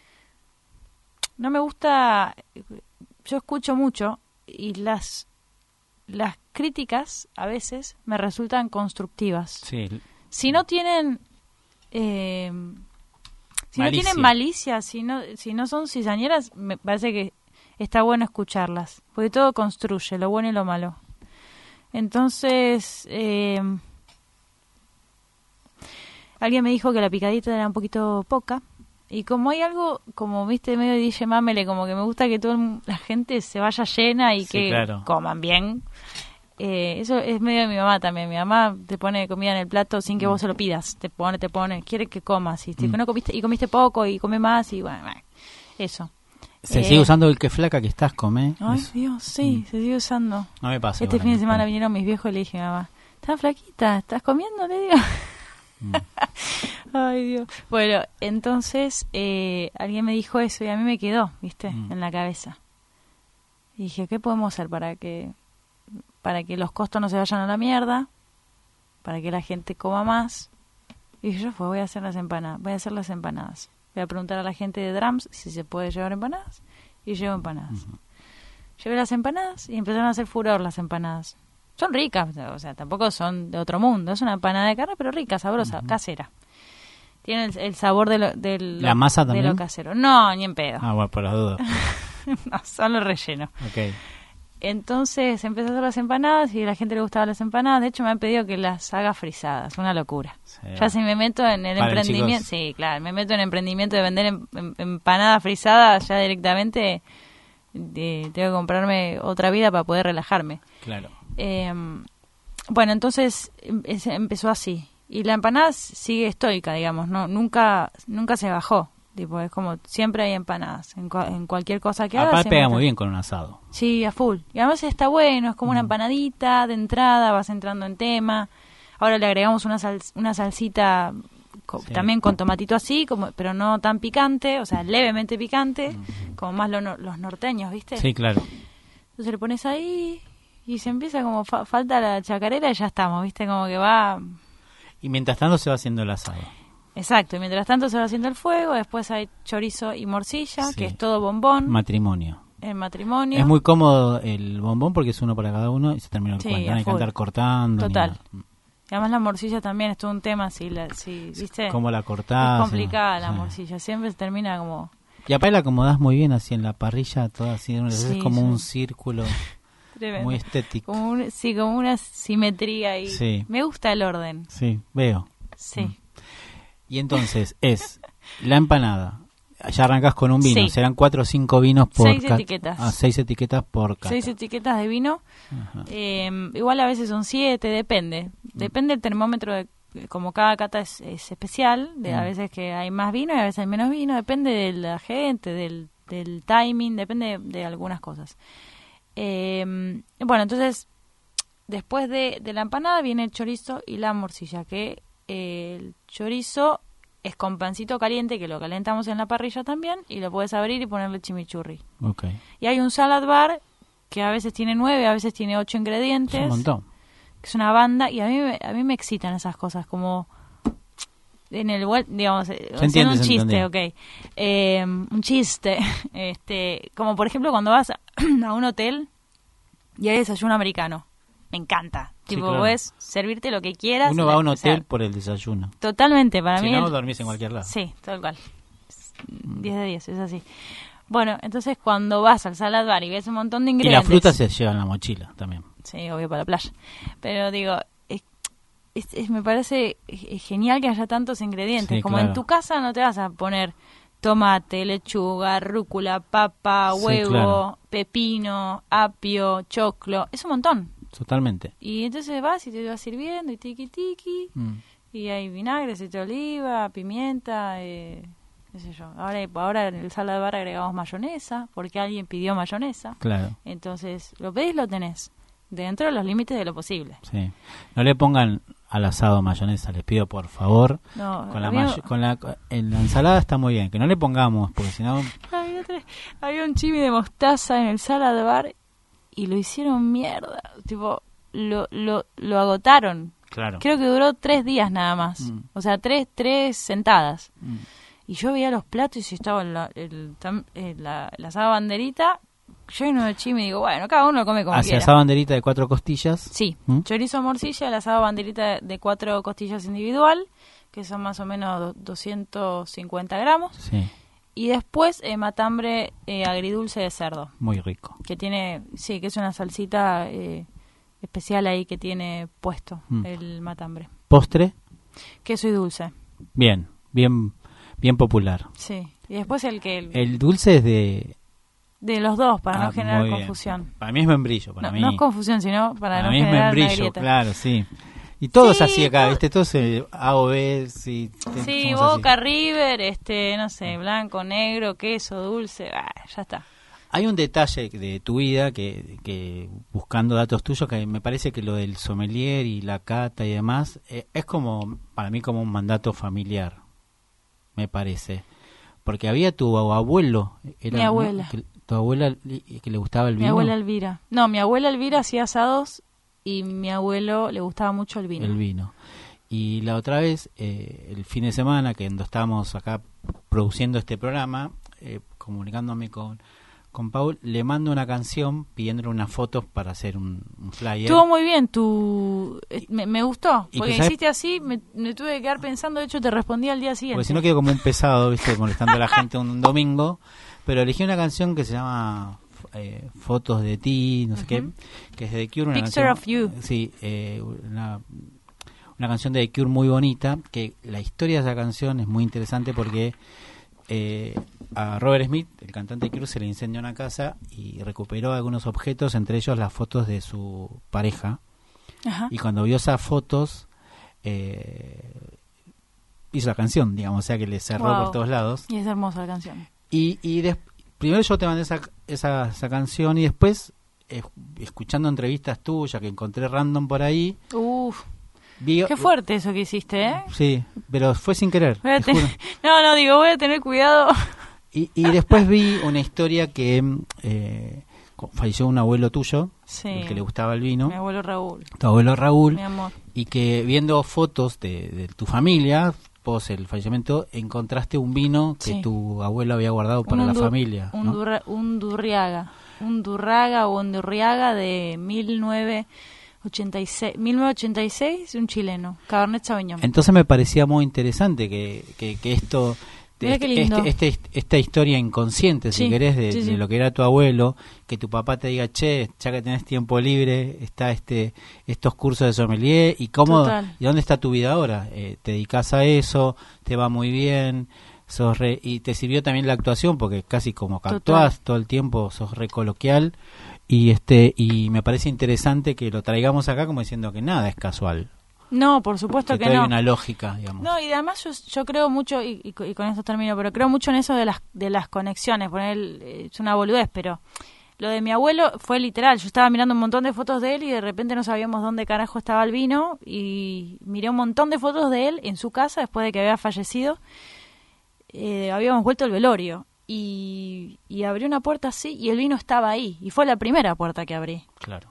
[SPEAKER 3] no me gusta, yo escucho mucho y las las críticas a veces me resultan constructivas.
[SPEAKER 2] Sí.
[SPEAKER 3] Si no tienen eh, si no
[SPEAKER 2] Malicia.
[SPEAKER 3] tienen malicia, si no si no son cizañeras, me parece que está bueno escucharlas, porque todo construye, lo bueno y lo malo. Entonces, eh, alguien me dijo que la picadita era un poquito poca, y como hay algo, como viste, medio de D J Mamele, como que me gusta que toda la gente se vaya llena y
[SPEAKER 2] Sí,
[SPEAKER 3] que
[SPEAKER 2] claro.
[SPEAKER 3] coman bien. Eh, eso es medio de mi mamá también. Mi mamá te pone comida en el plato sin que vos se lo pidas. Te pone, te pone, quiere que comas. Y si
[SPEAKER 2] Mm.
[SPEAKER 3] no comiste, y comiste poco y come más, y bueno, bueno, eso.
[SPEAKER 2] Se
[SPEAKER 3] Eh,
[SPEAKER 2] sigue usando el que flaca que estás, come.
[SPEAKER 3] Ay,
[SPEAKER 2] Eso.
[SPEAKER 3] Dios, sí, se sigue usando.
[SPEAKER 2] No me pasa.
[SPEAKER 3] Este
[SPEAKER 2] igual a
[SPEAKER 3] fin de
[SPEAKER 2] mí,
[SPEAKER 3] semana
[SPEAKER 2] pero-
[SPEAKER 3] vinieron mis viejos y le dije, mamá, ¿estás flaquita? ¿Estás comiendo? Le digo.
[SPEAKER 2] Mm.
[SPEAKER 3] Ay, Dios. Bueno, entonces eh, alguien me dijo eso y a mí me quedó, ¿viste?
[SPEAKER 2] Mm.
[SPEAKER 3] En la cabeza. Y dije, ¿qué podemos hacer para que para que los costos no se vayan a la mierda? Para que la gente coma más. Y dije, yo pues, voy a hacer las empanadas. Voy a hacer las empanadas. Voy a preguntar a la gente de Drums si se puede llevar empanadas. Y llevo empanadas.
[SPEAKER 2] Ujú.
[SPEAKER 3] Llevé las empanadas y empezaron a hacer furor las empanadas. Son ricas, o sea, tampoco son de otro mundo. Es una empanada de carne, pero rica, sabrosa,
[SPEAKER 2] Ujú.
[SPEAKER 3] casera. Tiene el, el sabor de lo, de lo-
[SPEAKER 2] ¿La masa
[SPEAKER 3] de
[SPEAKER 2] también?
[SPEAKER 3] lo casero. No, ni en pedo.
[SPEAKER 2] Ah, bueno, por las dudas.
[SPEAKER 3] No, solo relleno.
[SPEAKER 2] Ok.
[SPEAKER 3] Entonces empecé a hacer las empanadas y a la gente le gustaban las empanadas. De hecho, me han pedido que las haga frisadas. Una locura.
[SPEAKER 2] Sí.
[SPEAKER 3] Ya si me meto en el
[SPEAKER 2] Vale,
[SPEAKER 3] emprendimiento...
[SPEAKER 2] chicos.
[SPEAKER 3] Sí, claro, me meto en emprendimiento de vender em- em- empanadas frisadas ya directamente... eh, tengo que comprarme otra vida para poder relajarme.
[SPEAKER 2] Claro.
[SPEAKER 3] Eh, bueno, entonces em- es- empezó así. Y la empanada sigue estoica, digamos, no nunca nunca se bajó. Tipo, es como siempre hay empanadas. En, cua- en cualquier cosa que haga.
[SPEAKER 2] Aparte
[SPEAKER 3] siempre
[SPEAKER 2] pega
[SPEAKER 3] está-
[SPEAKER 2] muy bien con un asado.
[SPEAKER 3] Sí, a full. Y además está bueno, es como una
[SPEAKER 2] Mm.
[SPEAKER 3] empanadita de entrada, vas entrando en tema. Ahora le agregamos una, sal- una salsita co-
[SPEAKER 2] Sí.
[SPEAKER 3] también con tomatito así, como pero no tan picante, o sea, levemente picante, como más lo no- los norteños, ¿viste?
[SPEAKER 2] Sí, claro.
[SPEAKER 3] Entonces le pones ahí Y se empieza como, fa- falta la chacarera y ya estamos, ¿viste? Como que va...
[SPEAKER 2] Y mientras tanto se va haciendo el asado.
[SPEAKER 3] Exacto, y mientras tanto se va haciendo el fuego, después hay chorizo y morcilla,
[SPEAKER 2] Sí.
[SPEAKER 3] que es todo bombón,
[SPEAKER 2] Matrimonio.
[SPEAKER 3] el matrimonio.
[SPEAKER 2] Es muy cómodo el bombón porque es uno para cada uno y se termina el
[SPEAKER 3] Sí,
[SPEAKER 2] cuento.
[SPEAKER 3] a
[SPEAKER 2] No hay que
[SPEAKER 3] full.
[SPEAKER 2] andar cortando. ni
[SPEAKER 3] Total.
[SPEAKER 2] nada.
[SPEAKER 3] Y además la morcilla también es todo un tema, si, la, si ¿viste?
[SPEAKER 2] Cómo la cortás.
[SPEAKER 3] Es complicada la
[SPEAKER 2] sí.
[SPEAKER 3] morcilla, siempre se termina como...
[SPEAKER 2] Y aparte la acomodás muy bien así en la parrilla, toda así.
[SPEAKER 3] Sí,
[SPEAKER 2] es como
[SPEAKER 3] sí.
[SPEAKER 2] un círculo
[SPEAKER 3] Tremendo.
[SPEAKER 2] muy estético.
[SPEAKER 3] Como un- sí, como una simetría ahí.
[SPEAKER 2] Sí.
[SPEAKER 3] Me gusta el orden,
[SPEAKER 2] Sí, veo.
[SPEAKER 3] sí.
[SPEAKER 2] Mm. Y entonces es la empanada. Ya arrancás con un vino.
[SPEAKER 3] Sí.
[SPEAKER 2] Serán cuatro o cinco vinos por...
[SPEAKER 3] Seis
[SPEAKER 2] ca-
[SPEAKER 3] etiquetas.
[SPEAKER 2] Ah, seis etiquetas por cata.
[SPEAKER 3] Seis etiquetas de vino.
[SPEAKER 2] Ajá.
[SPEAKER 3] Eh, igual a veces son siete, depende. Depende del termómetro, de, como cada cata es, es especial, de a
[SPEAKER 2] Mm.
[SPEAKER 3] veces que hay más vino y a veces hay menos vino, depende de la gente, del, del timing, depende de, de algunas cosas. Eh, bueno, entonces, después de, de la empanada viene el chorizo y la morcilla, que eh, el chorizo es con pancito caliente, que lo calentamos en la parrilla también, y lo puedes abrir y ponerle chimichurri.
[SPEAKER 2] Ok.
[SPEAKER 3] Y hay un salad bar que a veces tiene nueve, a veces tiene ocho ingredientes,
[SPEAKER 2] Es un montón.
[SPEAKER 3] que es una banda, y a mí me- a mí me excitan esas cosas, como en el buen- digamos, eh, haciendo
[SPEAKER 2] entiende,
[SPEAKER 3] un
[SPEAKER 2] se
[SPEAKER 3] chiste,
[SPEAKER 2] entiende.
[SPEAKER 3] ok, Eh, un chiste, este, como por ejemplo cuando vas a, a un hotel y hay desayuno americano, me encanta,
[SPEAKER 2] Sí,
[SPEAKER 3] tipo,
[SPEAKER 2] claro.
[SPEAKER 3] puedes servirte lo que quieras.
[SPEAKER 2] Uno va a un
[SPEAKER 3] o sea,
[SPEAKER 2] hotel por el desayuno.
[SPEAKER 3] totalmente, para
[SPEAKER 2] Si
[SPEAKER 3] mí.
[SPEAKER 2] no,
[SPEAKER 3] el-
[SPEAKER 2] dormís en cualquier lado.
[SPEAKER 3] Sí, tal cual. diez de diez, es así. Bueno, entonces cuando vas al salad bar y ves un montón de
[SPEAKER 2] Y la
[SPEAKER 3] ingredientes...
[SPEAKER 2] fruta se lleva en la mochila también.
[SPEAKER 3] Sí, obvio, para la playa. Pero digo, es, es- es- me parece eh, genial que haya tantos ingredientes.
[SPEAKER 2] Sí,
[SPEAKER 3] Como
[SPEAKER 2] claro.
[SPEAKER 3] en tu casa no te vas a poner tomate, lechuga, rúcula, papa,
[SPEAKER 2] Sí,
[SPEAKER 3] huevo,
[SPEAKER 2] claro.
[SPEAKER 3] pepino, apio, choclo. Es un montón.
[SPEAKER 2] Totalmente.
[SPEAKER 3] Y entonces vas y te vas sirviendo y tiki tiki.
[SPEAKER 2] Mm.
[SPEAKER 3] Y hay vinagre, aceite de oliva, pimienta, eh, qué sé yo. Ahora, ahora en el salad bar agregamos mayonesa, porque alguien pidió mayonesa.
[SPEAKER 2] Claro,
[SPEAKER 3] Entonces, lo pedís, lo tenés. Dentro de los límites de lo posible.
[SPEAKER 2] sí. No le pongan al asado mayonesa, les pido por favor.
[SPEAKER 3] No,
[SPEAKER 2] Con la,
[SPEAKER 3] había,
[SPEAKER 2] mayo- con la en la ensalada está muy bien, que no le pongamos, porque si no...
[SPEAKER 3] había, otra- había un chimi de mostaza en el salad bar y lo hicieron mierda. Tipo, lo, lo, lo agotaron.
[SPEAKER 2] Claro.
[SPEAKER 3] Creo que duró tres días nada más.
[SPEAKER 2] Mm.
[SPEAKER 3] O sea, tres, tres sentadas.
[SPEAKER 2] Mm.
[SPEAKER 3] Y yo veía los platos y estaba la, el, tam- eh, la, la asada banderita lleno de chimi. Y digo, bueno, cada uno lo come como
[SPEAKER 2] Hacia
[SPEAKER 3] quiera.
[SPEAKER 2] esa banderita de cuatro costillas.
[SPEAKER 3] Sí,
[SPEAKER 2] ¿Mm?
[SPEAKER 3] chorizo morcilla, la asada banderita de cuatro costillas individual, que son más o menos do- doscientos cincuenta gramos.
[SPEAKER 2] Sí,
[SPEAKER 3] Y después eh, matambre eh, agridulce de cerdo,
[SPEAKER 2] muy rico.
[SPEAKER 3] que tiene, sí, que es una salsita eh, especial ahí que tiene puesto
[SPEAKER 2] Mm.
[SPEAKER 3] el matambre.
[SPEAKER 2] Postre,
[SPEAKER 3] Queso y dulce,
[SPEAKER 2] bien, bien, bien popular.
[SPEAKER 3] sí. Y después el que... el-
[SPEAKER 2] El dulce es de...
[SPEAKER 3] de los dos, para
[SPEAKER 2] Ah,
[SPEAKER 3] no generar
[SPEAKER 2] muy bien.
[SPEAKER 3] confusión.
[SPEAKER 2] Para mí es membrillo, para
[SPEAKER 3] No,
[SPEAKER 2] mí.
[SPEAKER 3] no es confusión, sino para,
[SPEAKER 2] para
[SPEAKER 3] no
[SPEAKER 2] mí es
[SPEAKER 3] generar una
[SPEAKER 2] membrillo,
[SPEAKER 3] grieta.
[SPEAKER 2] claro, sí. Y todo es
[SPEAKER 3] Sí,
[SPEAKER 2] así acá,
[SPEAKER 3] todo-
[SPEAKER 2] ¿viste? Todo se A o B, sí. te-
[SPEAKER 3] Sí,
[SPEAKER 2] somos así.
[SPEAKER 3] Boca, River, este, no sé, blanco, negro, queso, dulce, ah, ya está.
[SPEAKER 2] Hay un detalle de tu vida que, que buscando datos tuyos, que me parece que lo del sommelier y la cata y demás eh, es como, para mí, como un mandato familiar, me parece. Porque había tu abuelo. Era,
[SPEAKER 3] Mi
[SPEAKER 2] ¿no?
[SPEAKER 3] abuela.
[SPEAKER 2] Que- tu abuela li- que le gustaba el
[SPEAKER 3] Mi
[SPEAKER 2] vino.
[SPEAKER 3] abuela Elvira. No, mi abuela Elvira hacía asados y mi abuelo le gustaba mucho el vino.
[SPEAKER 2] El vino. Y la otra vez, eh, el fin de semana, que cuando estábamos acá produciendo este programa, eh, comunicándome con, con Paul, le mando una canción pidiéndole unas fotos para hacer un, un flyer.
[SPEAKER 3] Estuvo muy bien, tu... eh, Me, me gustó,
[SPEAKER 2] Y
[SPEAKER 3] porque
[SPEAKER 2] que sabe-
[SPEAKER 3] hiciste así, me, me tuve que quedar pensando, de hecho te respondí al día siguiente.
[SPEAKER 2] Porque si no quedo como un pesado, ¿viste? Molestando a la gente un domingo. Pero elegí una canción que se llama eh, Fotos de ti, no sé
[SPEAKER 3] Ujú.
[SPEAKER 2] qué, que es de The Cure. Una
[SPEAKER 3] Picture
[SPEAKER 2] canción,
[SPEAKER 3] of You.
[SPEAKER 2] Sí, eh, una, una canción de The Cure muy bonita, que la historia de esa canción es muy interesante porque eh, a Robert Smith, el cantante de Cure, se le incendió una casa y recuperó algunos objetos, entre ellos las fotos de su pareja.
[SPEAKER 3] Ajá.
[SPEAKER 2] Y cuando vio esas fotos, eh, hizo la canción, digamos, o sea que le cerró
[SPEAKER 3] Wow.
[SPEAKER 2] por todos lados.
[SPEAKER 3] Y es hermosa la canción.
[SPEAKER 2] Y, y des- primero yo te mandé esa, esa, esa canción y después, eh, escuchando entrevistas tuyas que encontré random por ahí,
[SPEAKER 3] Uf,
[SPEAKER 2] vi...
[SPEAKER 3] qué fuerte eso que hiciste, ¿eh?
[SPEAKER 2] Sí, pero fue sin querer.
[SPEAKER 3] Voy a
[SPEAKER 2] te
[SPEAKER 3] ten-
[SPEAKER 2] juro.
[SPEAKER 3] No, no, digo, voy a tener cuidado.
[SPEAKER 2] Y, y después vi una historia que eh, falleció un abuelo tuyo,
[SPEAKER 3] Sí.
[SPEAKER 2] el que le gustaba el vino,
[SPEAKER 3] Mi abuelo Raúl.
[SPEAKER 2] tu abuelo Raúl,
[SPEAKER 3] Mi amor.
[SPEAKER 2] y que viendo fotos de, de tu familia, pos el fallecimiento, encontraste un vino que
[SPEAKER 3] Sí.
[SPEAKER 2] tu abuelo había guardado para
[SPEAKER 3] Un
[SPEAKER 2] la
[SPEAKER 3] undu-
[SPEAKER 2] familia.
[SPEAKER 3] Un,
[SPEAKER 2] ¿no?
[SPEAKER 3] durra- un Durriaga. Un Durraga o un Durriaga de mil novecientos ochenta y seis, mil novecientos ochenta y seis, un chileno, Cabernet Sauvignon.
[SPEAKER 2] Entonces me parecía muy interesante que, que, que esto, de
[SPEAKER 3] Mirá qué
[SPEAKER 2] este,
[SPEAKER 3] lindo.
[SPEAKER 2] este- este- esta historia inconsciente, si
[SPEAKER 3] Sí,
[SPEAKER 2] querés, de,
[SPEAKER 3] sí, sí.
[SPEAKER 2] de lo que era tu abuelo, que tu papá te diga, che, ya que tenés tiempo libre, está este estos cursos de sommelier, y cómo,
[SPEAKER 3] Total.
[SPEAKER 2] y dónde está tu vida ahora. Eh, te dedicas a eso, te va muy bien, sos re- y te sirvió también la actuación, porque casi como que
[SPEAKER 3] Total.
[SPEAKER 2] actuás todo el tiempo, sos re coloquial, y este y me parece interesante que lo traigamos acá como diciendo que nada es casual,
[SPEAKER 3] No, por supuesto
[SPEAKER 2] que,
[SPEAKER 3] que,
[SPEAKER 2] todo hay
[SPEAKER 3] no.
[SPEAKER 2] una lógica, digamos.
[SPEAKER 3] No, y además yo, yo creo mucho, y, y co- y con esto termino, pero creo mucho en eso de las, de las conexiones. Poner, eh, es una boludez, pero lo de mi abuelo fue literal. Yo estaba mirando un montón de fotos de él y de repente no sabíamos dónde carajo estaba el vino, y miré un montón de fotos de él en su casa después de que había fallecido. Eh, habíamos vuelto al velorio y, y abrí una puerta así y el vino estaba ahí, y fue la primera puerta que abrí.
[SPEAKER 2] Claro.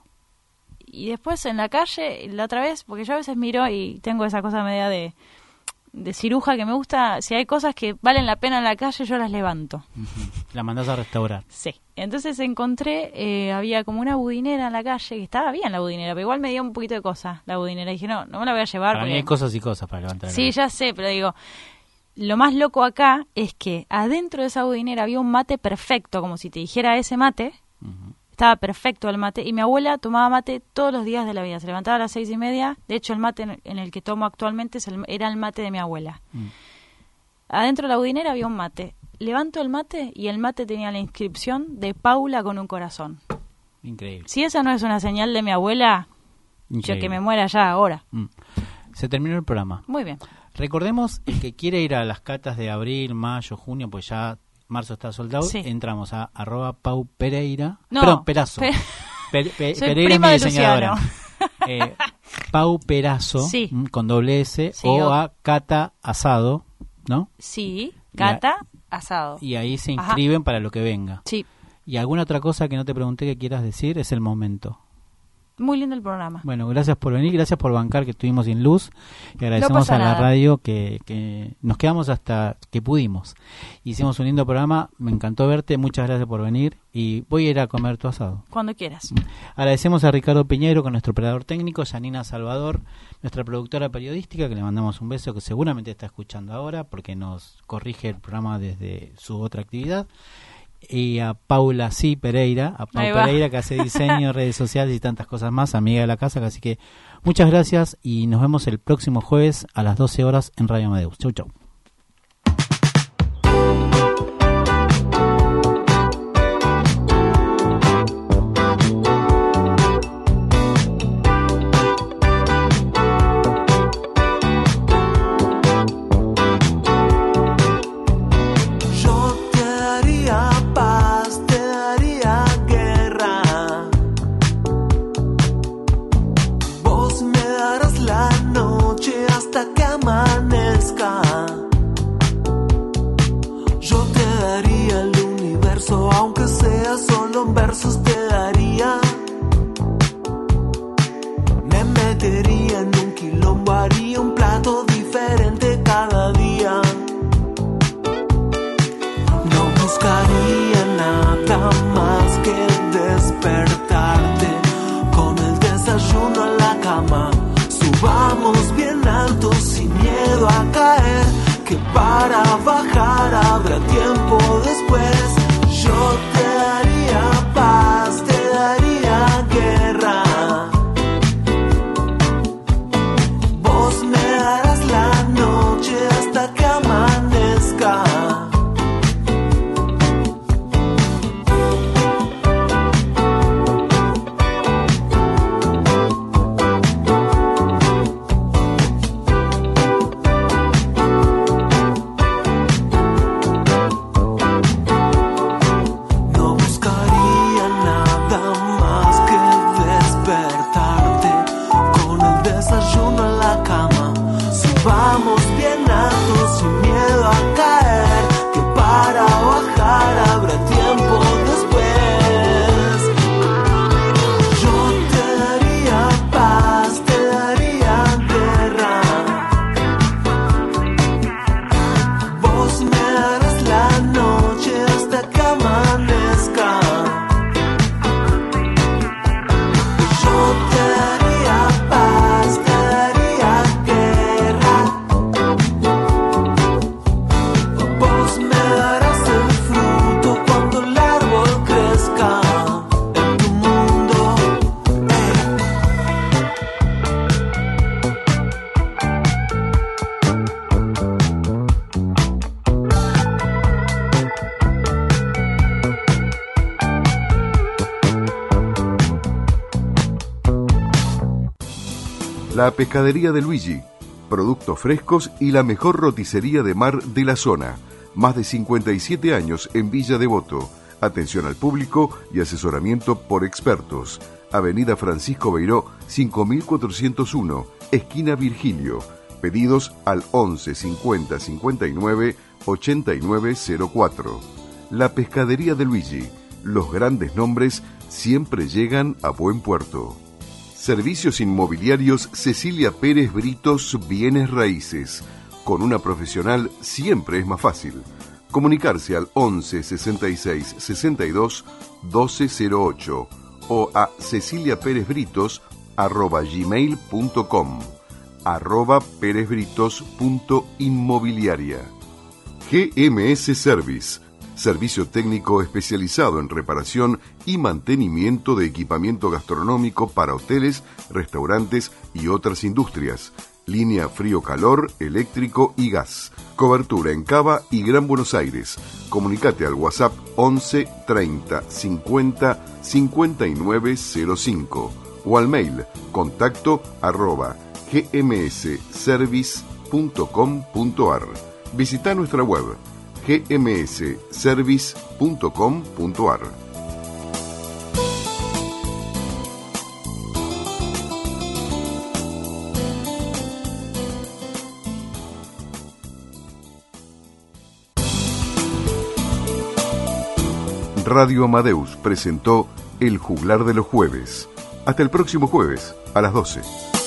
[SPEAKER 3] Y después en la calle, la otra vez, porque yo a veces miro y tengo esa cosa media de, de ciruja que me gusta, si hay cosas que valen la pena en la calle, yo las levanto.
[SPEAKER 2] Ujú. La mandás a restaurar.
[SPEAKER 3] Sí. Entonces encontré, eh, había como una budinera en la calle, que estaba bien la budinera, pero igual me dio un poquito de cosa la budinera. Y dije, no, no me la voy a llevar.
[SPEAKER 2] Para mí
[SPEAKER 3] porque-
[SPEAKER 2] hay cosas y cosas para levantar. la
[SPEAKER 3] Sí,
[SPEAKER 2] cabeza.
[SPEAKER 3] ya sé, pero digo, lo más loco acá es que adentro de esa budinera había un mate perfecto, como si te dijera ese mate.
[SPEAKER 2] Ujú.
[SPEAKER 3] Estaba perfecto el mate, y mi abuela tomaba mate todos los días de la vida. Se levantaba a las seis y media. De hecho, el mate en- en el que tomo actualmente es el- era el mate de mi abuela.
[SPEAKER 2] Mm.
[SPEAKER 3] Adentro de la budinera había un mate. Levanto el mate y el mate tenía la inscripción de Paula con un corazón.
[SPEAKER 2] Increíble.
[SPEAKER 3] Si esa no es una señal de mi abuela, yo
[SPEAKER 2] Increíble.
[SPEAKER 3] que me muera ya ahora.
[SPEAKER 2] Mm. Se terminó el programa.
[SPEAKER 3] Muy bien.
[SPEAKER 2] Recordemos, el que quiere ir a las catas de abril, mayo, junio, pues ya marzo está soldado,
[SPEAKER 3] Sí.
[SPEAKER 2] entramos a arroba Pau Pereira.
[SPEAKER 3] No,
[SPEAKER 2] Perdón, Perazo.
[SPEAKER 3] Pe-
[SPEAKER 2] Pe- Pe-
[SPEAKER 3] Soy
[SPEAKER 2] Pereira es
[SPEAKER 3] prima
[SPEAKER 2] mi
[SPEAKER 3] de
[SPEAKER 2] diseñadora.
[SPEAKER 3] Luciano.
[SPEAKER 2] Eh, Pau Perazo,
[SPEAKER 3] Sí.
[SPEAKER 2] mm, con doble S,
[SPEAKER 3] Sí,
[SPEAKER 2] o
[SPEAKER 3] o-
[SPEAKER 2] a Cata Asado, ¿no?
[SPEAKER 3] Sí, Cata, asado.
[SPEAKER 2] Y ahí se
[SPEAKER 3] Ajá.
[SPEAKER 2] inscriben para lo que venga.
[SPEAKER 3] Sí,
[SPEAKER 2] ¿Y alguna otra cosa que no te pregunté que quieras decir? Es el momento.
[SPEAKER 3] muy lindo el programa.
[SPEAKER 2] Bueno, gracias por venir, gracias por bancar que estuvimos sin luz, y agradecemos
[SPEAKER 3] pasa
[SPEAKER 2] a la
[SPEAKER 3] nada.
[SPEAKER 2] radio que, que nos quedamos hasta que pudimos. Hicimos un lindo programa, me encantó verte, muchas gracias por venir, y voy a ir a comer tu asado.
[SPEAKER 3] Cuando quieras.
[SPEAKER 2] Agradecemos a Ricardo Piñero, con nuestro operador técnico, Janina Salvador, nuestra productora periodística, que le mandamos un beso, que seguramente está escuchando ahora, porque nos corrige el programa desde su otra actividad. Y a Paula C. Pereira, a Pau
[SPEAKER 3] Ahí va.
[SPEAKER 2] Pereira, que hace diseño, redes sociales y tantas cosas más, amiga de la casa. Así que muchas gracias y nos vemos el próximo jueves a las doce horas en Radio Amadeus. Chau, chau.
[SPEAKER 5] Yo te daría paz, te daría guerra. Vos me darás la noche hasta que amanezca.
[SPEAKER 1] La Pescadería de Luigi, productos frescos y la mejor roticería de mar de la zona. Más de cincuenta y siete años en Villa Devoto. Atención al público y asesoramiento por expertos. Avenida Francisco Beiró, cinco mil cuatrocientos uno, esquina Virgilio. Pedidos al once cincuenta cincuenta y nueve ochenta y nueve cero cuatro. La Pescadería de Luigi. Los grandes nombres siempre llegan a buen puerto. Servicios inmobiliarios Cecilia Pérez Britos Bienes Raíces. Con una profesional siempre es más fácil. Comunicarse al once sesenta y seis sesenta y dos doce cero ocho o a ceciliaperezbritos arroba gmail punto com, arroba perezbritos.inmobiliaria. G M S Service, servicio técnico especializado en reparación y mantenimiento de equipamiento gastronómico para hoteles, restaurantes y otras industrias. Línea frío-calor, eléctrico y gas. Cobertura en Cava y Gran Buenos Aires. Comunicate al WhatsApp once treinta cincuenta cincuenta y nueve cero cinco o al mail contacto arroba gmsservice punto com punto ar. Visita nuestra web gmsservice punto com punto ar. Radio Amadeus presentó El Juglar de los Jueves. Hasta el próximo jueves, a las doce.